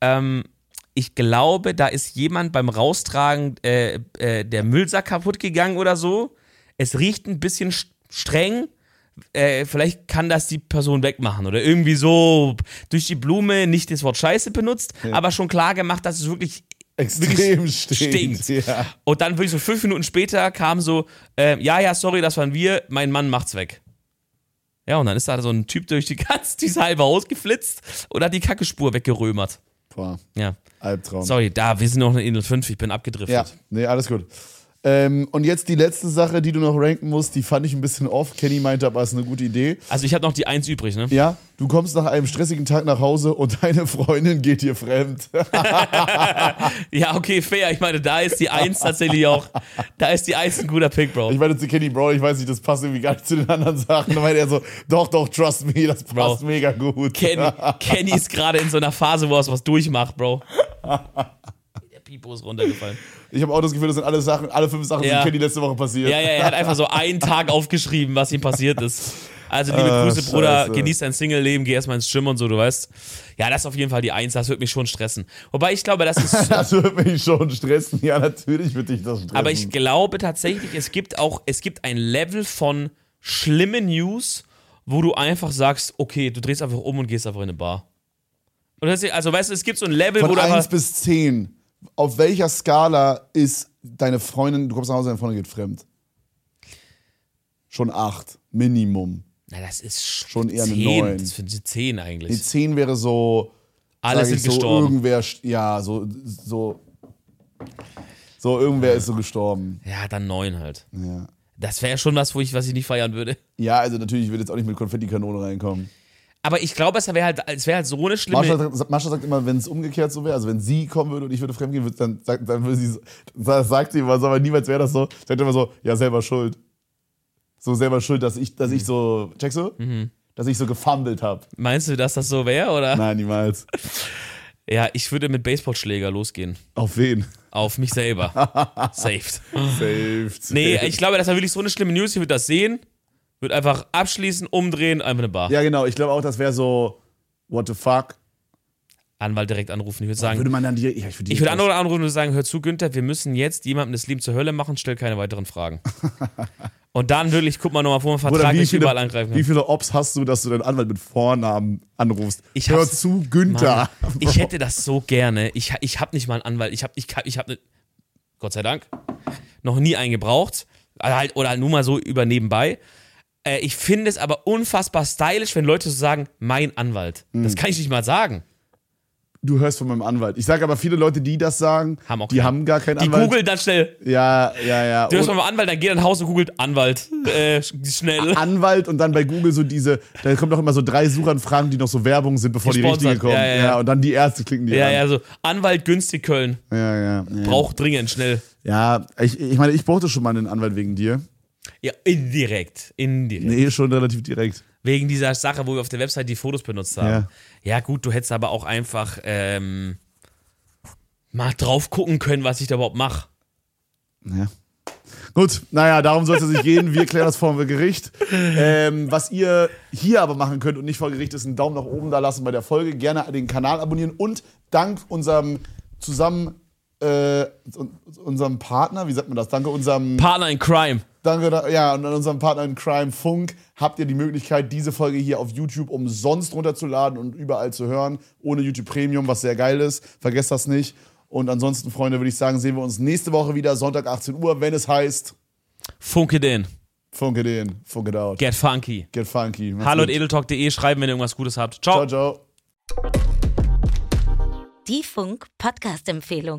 ich glaube, da ist jemand beim Raustragen der Müllsack kaputt gegangen oder so. Es riecht ein bisschen streng. Vielleicht kann das die Person wegmachen oder irgendwie so durch die Blume nicht das Wort Scheiße benutzt, aber schon klar gemacht, dass es wirklich extrem stinkt. Ja. Und dann wirklich so 5 Minuten später kam so, ja, sorry, das waren wir, mein Mann macht's weg. Ja, und dann ist da so ein Typ durch dieses halbe Haus geflitzt und hat die Kackespur weggerömert. Boah. Ja. Albtraum. Sorry, wir sind noch in Insel 5, ich bin abgedriftet. Ja, nee, alles gut. Und jetzt die letzte Sache, die du noch ranken musst, die fand ich ein bisschen off. Kenny meinte aber, es ist eine gute Idee. Also ich habe noch die 1 übrig, ne? Ja, du kommst nach einem stressigen Tag nach Hause und deine Freundin geht dir fremd. Ja, okay, fair. Ich meine, da ist die 1 tatsächlich auch, da ist die 1 ein guter Pick, Bro. Ich meine zu Kenny, Bro, ich weiß nicht, das passt irgendwie gar nicht zu den anderen Sachen. Da meinte er so, doch, trust me, das passt mega gut. Kenny ist gerade in so einer Phase, wo er was durchmacht, Bro. Der Pipo ist runtergefallen. Ich habe auch das Gefühl, das sind alle 5 Sachen, die Kenny letzte Woche passiert. Ja, er hat einfach so einen Tag aufgeschrieben, was ihm passiert ist. Also liebe Grüße, Bruder, Scheiße. genieß dein Single-Leben, geh erstmal ins Gym und so, du weißt. Ja, das ist auf jeden Fall die 1, das wird mich schon stressen. Wobei ich glaube, das ist... Das wird mich schon stressen, ja, natürlich wird dich das stressen. Aber ich glaube tatsächlich, es gibt ein Level von schlimmen News, wo du einfach sagst, okay, du drehst einfach um und gehst einfach in eine Bar. Also weißt du, es gibt so ein Level, von wo du 1 bis 10, auf welcher Skala ist deine Freundin, du kommst nach Hause, deine Freundin geht fremd? Schon 8, Minimum. Na, das ist schon eher 10, eine 9. Das ist für die 10 eigentlich. Die 10 wäre so, alle sind gestorben. Irgendwer, ja, so irgendwer ist so gestorben. Ja, dann 9 halt. Ja. Das wäre ja schon was ich nicht feiern würde. Ja, also natürlich, ich würde jetzt auch nicht mit Konfettikanone reinkommen. Aber ich glaube, es wäre halt so eine schlimme... Mascha sagt immer, wenn es umgekehrt so wäre, also wenn sie kommen würde und ich würde fremdgehen, dann würde sie, sagt sie immer so, aber niemals wäre das so, sagt immer so, ja, selber schuld. So selber schuld, dass ich so, checkst du? Dass ich so gefummelt habe. Meinst du, dass das so wäre, oder? Nein, niemals. Ja, ich würde mit Baseballschläger losgehen. Auf wen? Auf mich selber. Saved. Saved. Nee, ich glaube, das war wirklich so eine schlimme News, ich würde das sehen, würde einfach abschließen, umdrehen, einfach eine Bar. Ja, genau, ich glaube auch, das wäre so, what the fuck? Anwalt direkt anrufen. Ich würde sagen, würde man dann direkt, ich würde andere anrufen und sagen, hör zu, Günther, wir müssen jetzt jemandem das Leben zur Hölle machen, stell keine weiteren Fragen. Und dann wirklich, guck mal nochmal vor, Vertrag nicht überall angreifen kann. Wie viele Ops hast du, dass du deinen Anwalt mit Vornamen anrufst? Hör zu, Günther. Mann, ich hätte das so gerne. Ich habe nicht mal einen Anwalt. Ich habe Gott sei Dank, noch nie einen gebraucht. Oder halt nur mal so über nebenbei. Ich finde es aber unfassbar stylisch, wenn Leute so sagen, mein Anwalt. Das kann ich nicht mal sagen. Du hörst von meinem Anwalt. Ich sage aber, viele Leute, die das sagen, haben gar keinen Anwalt. Die googeln dann schnell. Ja. Du hörst von meinem Anwalt, dann geht er nach Hause und googelt Anwalt. Schnell. Anwalt und dann bei Google so da kommt auch immer so 3 Suchanfragen, die noch so Werbung sind, bevor die richtige kommt. Ja, und dann die erste klicken die an. Ja, so Anwalt günstig Köln. Ja. Braucht dringend, schnell. Ja, ich meine, ich brauchte schon mal einen Anwalt wegen dir. Ja, indirekt. Nee, schon relativ direkt. Wegen dieser Sache, wo wir auf der Website die Fotos benutzt haben. Ja gut, du hättest aber auch einfach mal drauf gucken können, was ich da überhaupt mache. Ja. Gut, naja, darum soll es sich gehen. Wir klären das vor dem Gericht. Was ihr hier aber machen könnt und nicht vor Gericht, ist einen Daumen nach oben da lassen bei der Folge. Gerne den Kanal abonnieren und dank unserem unserem Partner, wie sagt man das? Danke unserem Partner in Crime. Danke, ja, und an unserem Partner in Crime Funk habt ihr die Möglichkeit, diese Folge hier auf YouTube umsonst runterzuladen und überall zu hören, ohne YouTube Premium, was sehr geil ist. Vergesst das nicht. Und ansonsten, Freunde, würde ich sagen, sehen wir uns nächste Woche wieder, Sonntag 18 Uhr, wenn es heißt Funk it in. Funk it in, funk it out. Get funky. Get funky. Hallo@edeltalk.de, schreiben, wenn ihr irgendwas Gutes habt. Ciao. Ciao, ciao. Die Funk-Podcast-Empfehlung.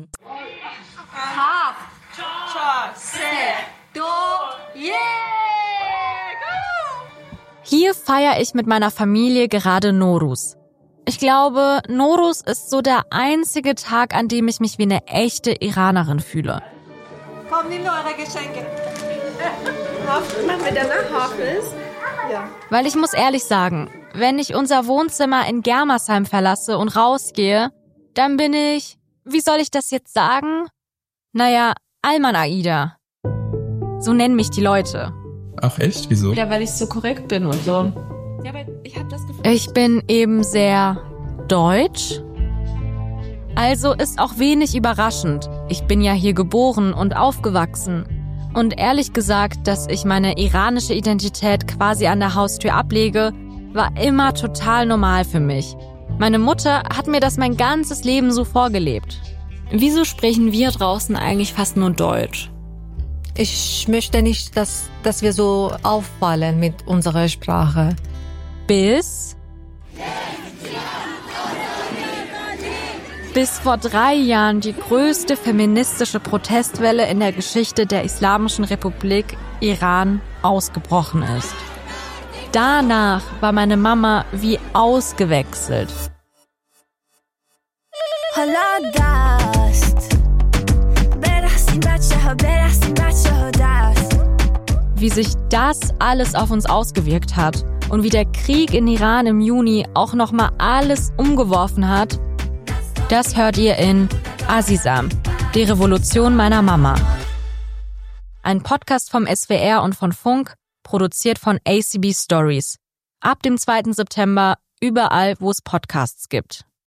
Hier feiere ich mit meiner Familie gerade Nowruz. Ich glaube, Nowruz ist so der einzige Tag, an dem ich mich wie eine echte Iranerin fühle. Komm, nimm nur eure Geschenke. Machen wir danach Hafiz? Ja. Weil ich muss ehrlich sagen, wenn ich unser Wohnzimmer in Germersheim verlasse und rausgehe, dann bin ich, wie soll ich das jetzt sagen? Naja, Alman Aida. So nennen mich die Leute. Ach echt? Wieso? Ja, weil ich so korrekt bin und so. Ja, aber ich habe das Gefühl... Ich bin eben sehr deutsch. Also ist auch wenig überraschend. Ich bin ja hier geboren und aufgewachsen. Und ehrlich gesagt, dass ich meine iranische Identität quasi an der Haustür ablege, war immer total normal für mich. Meine Mutter hat mir das mein ganzes Leben so vorgelebt. Wieso sprechen wir draußen eigentlich fast nur Deutsch? Ich möchte nicht, dass wir so auffallen mit unserer Sprache. Bis vor 3 Jahren die größte feministische Protestwelle in der Geschichte der Islamischen Republik Iran ausgebrochen ist. Danach war meine Mama wie ausgewechselt. Wie sich das alles auf uns ausgewirkt hat und wie der Krieg in Iran im Juni auch nochmal alles umgeworfen hat, das hört ihr in Azizam, die Revolution meiner Mama. Ein Podcast vom SWR und von Funk, produziert von ACB Stories. Ab dem 2. September überall, wo es Podcasts gibt.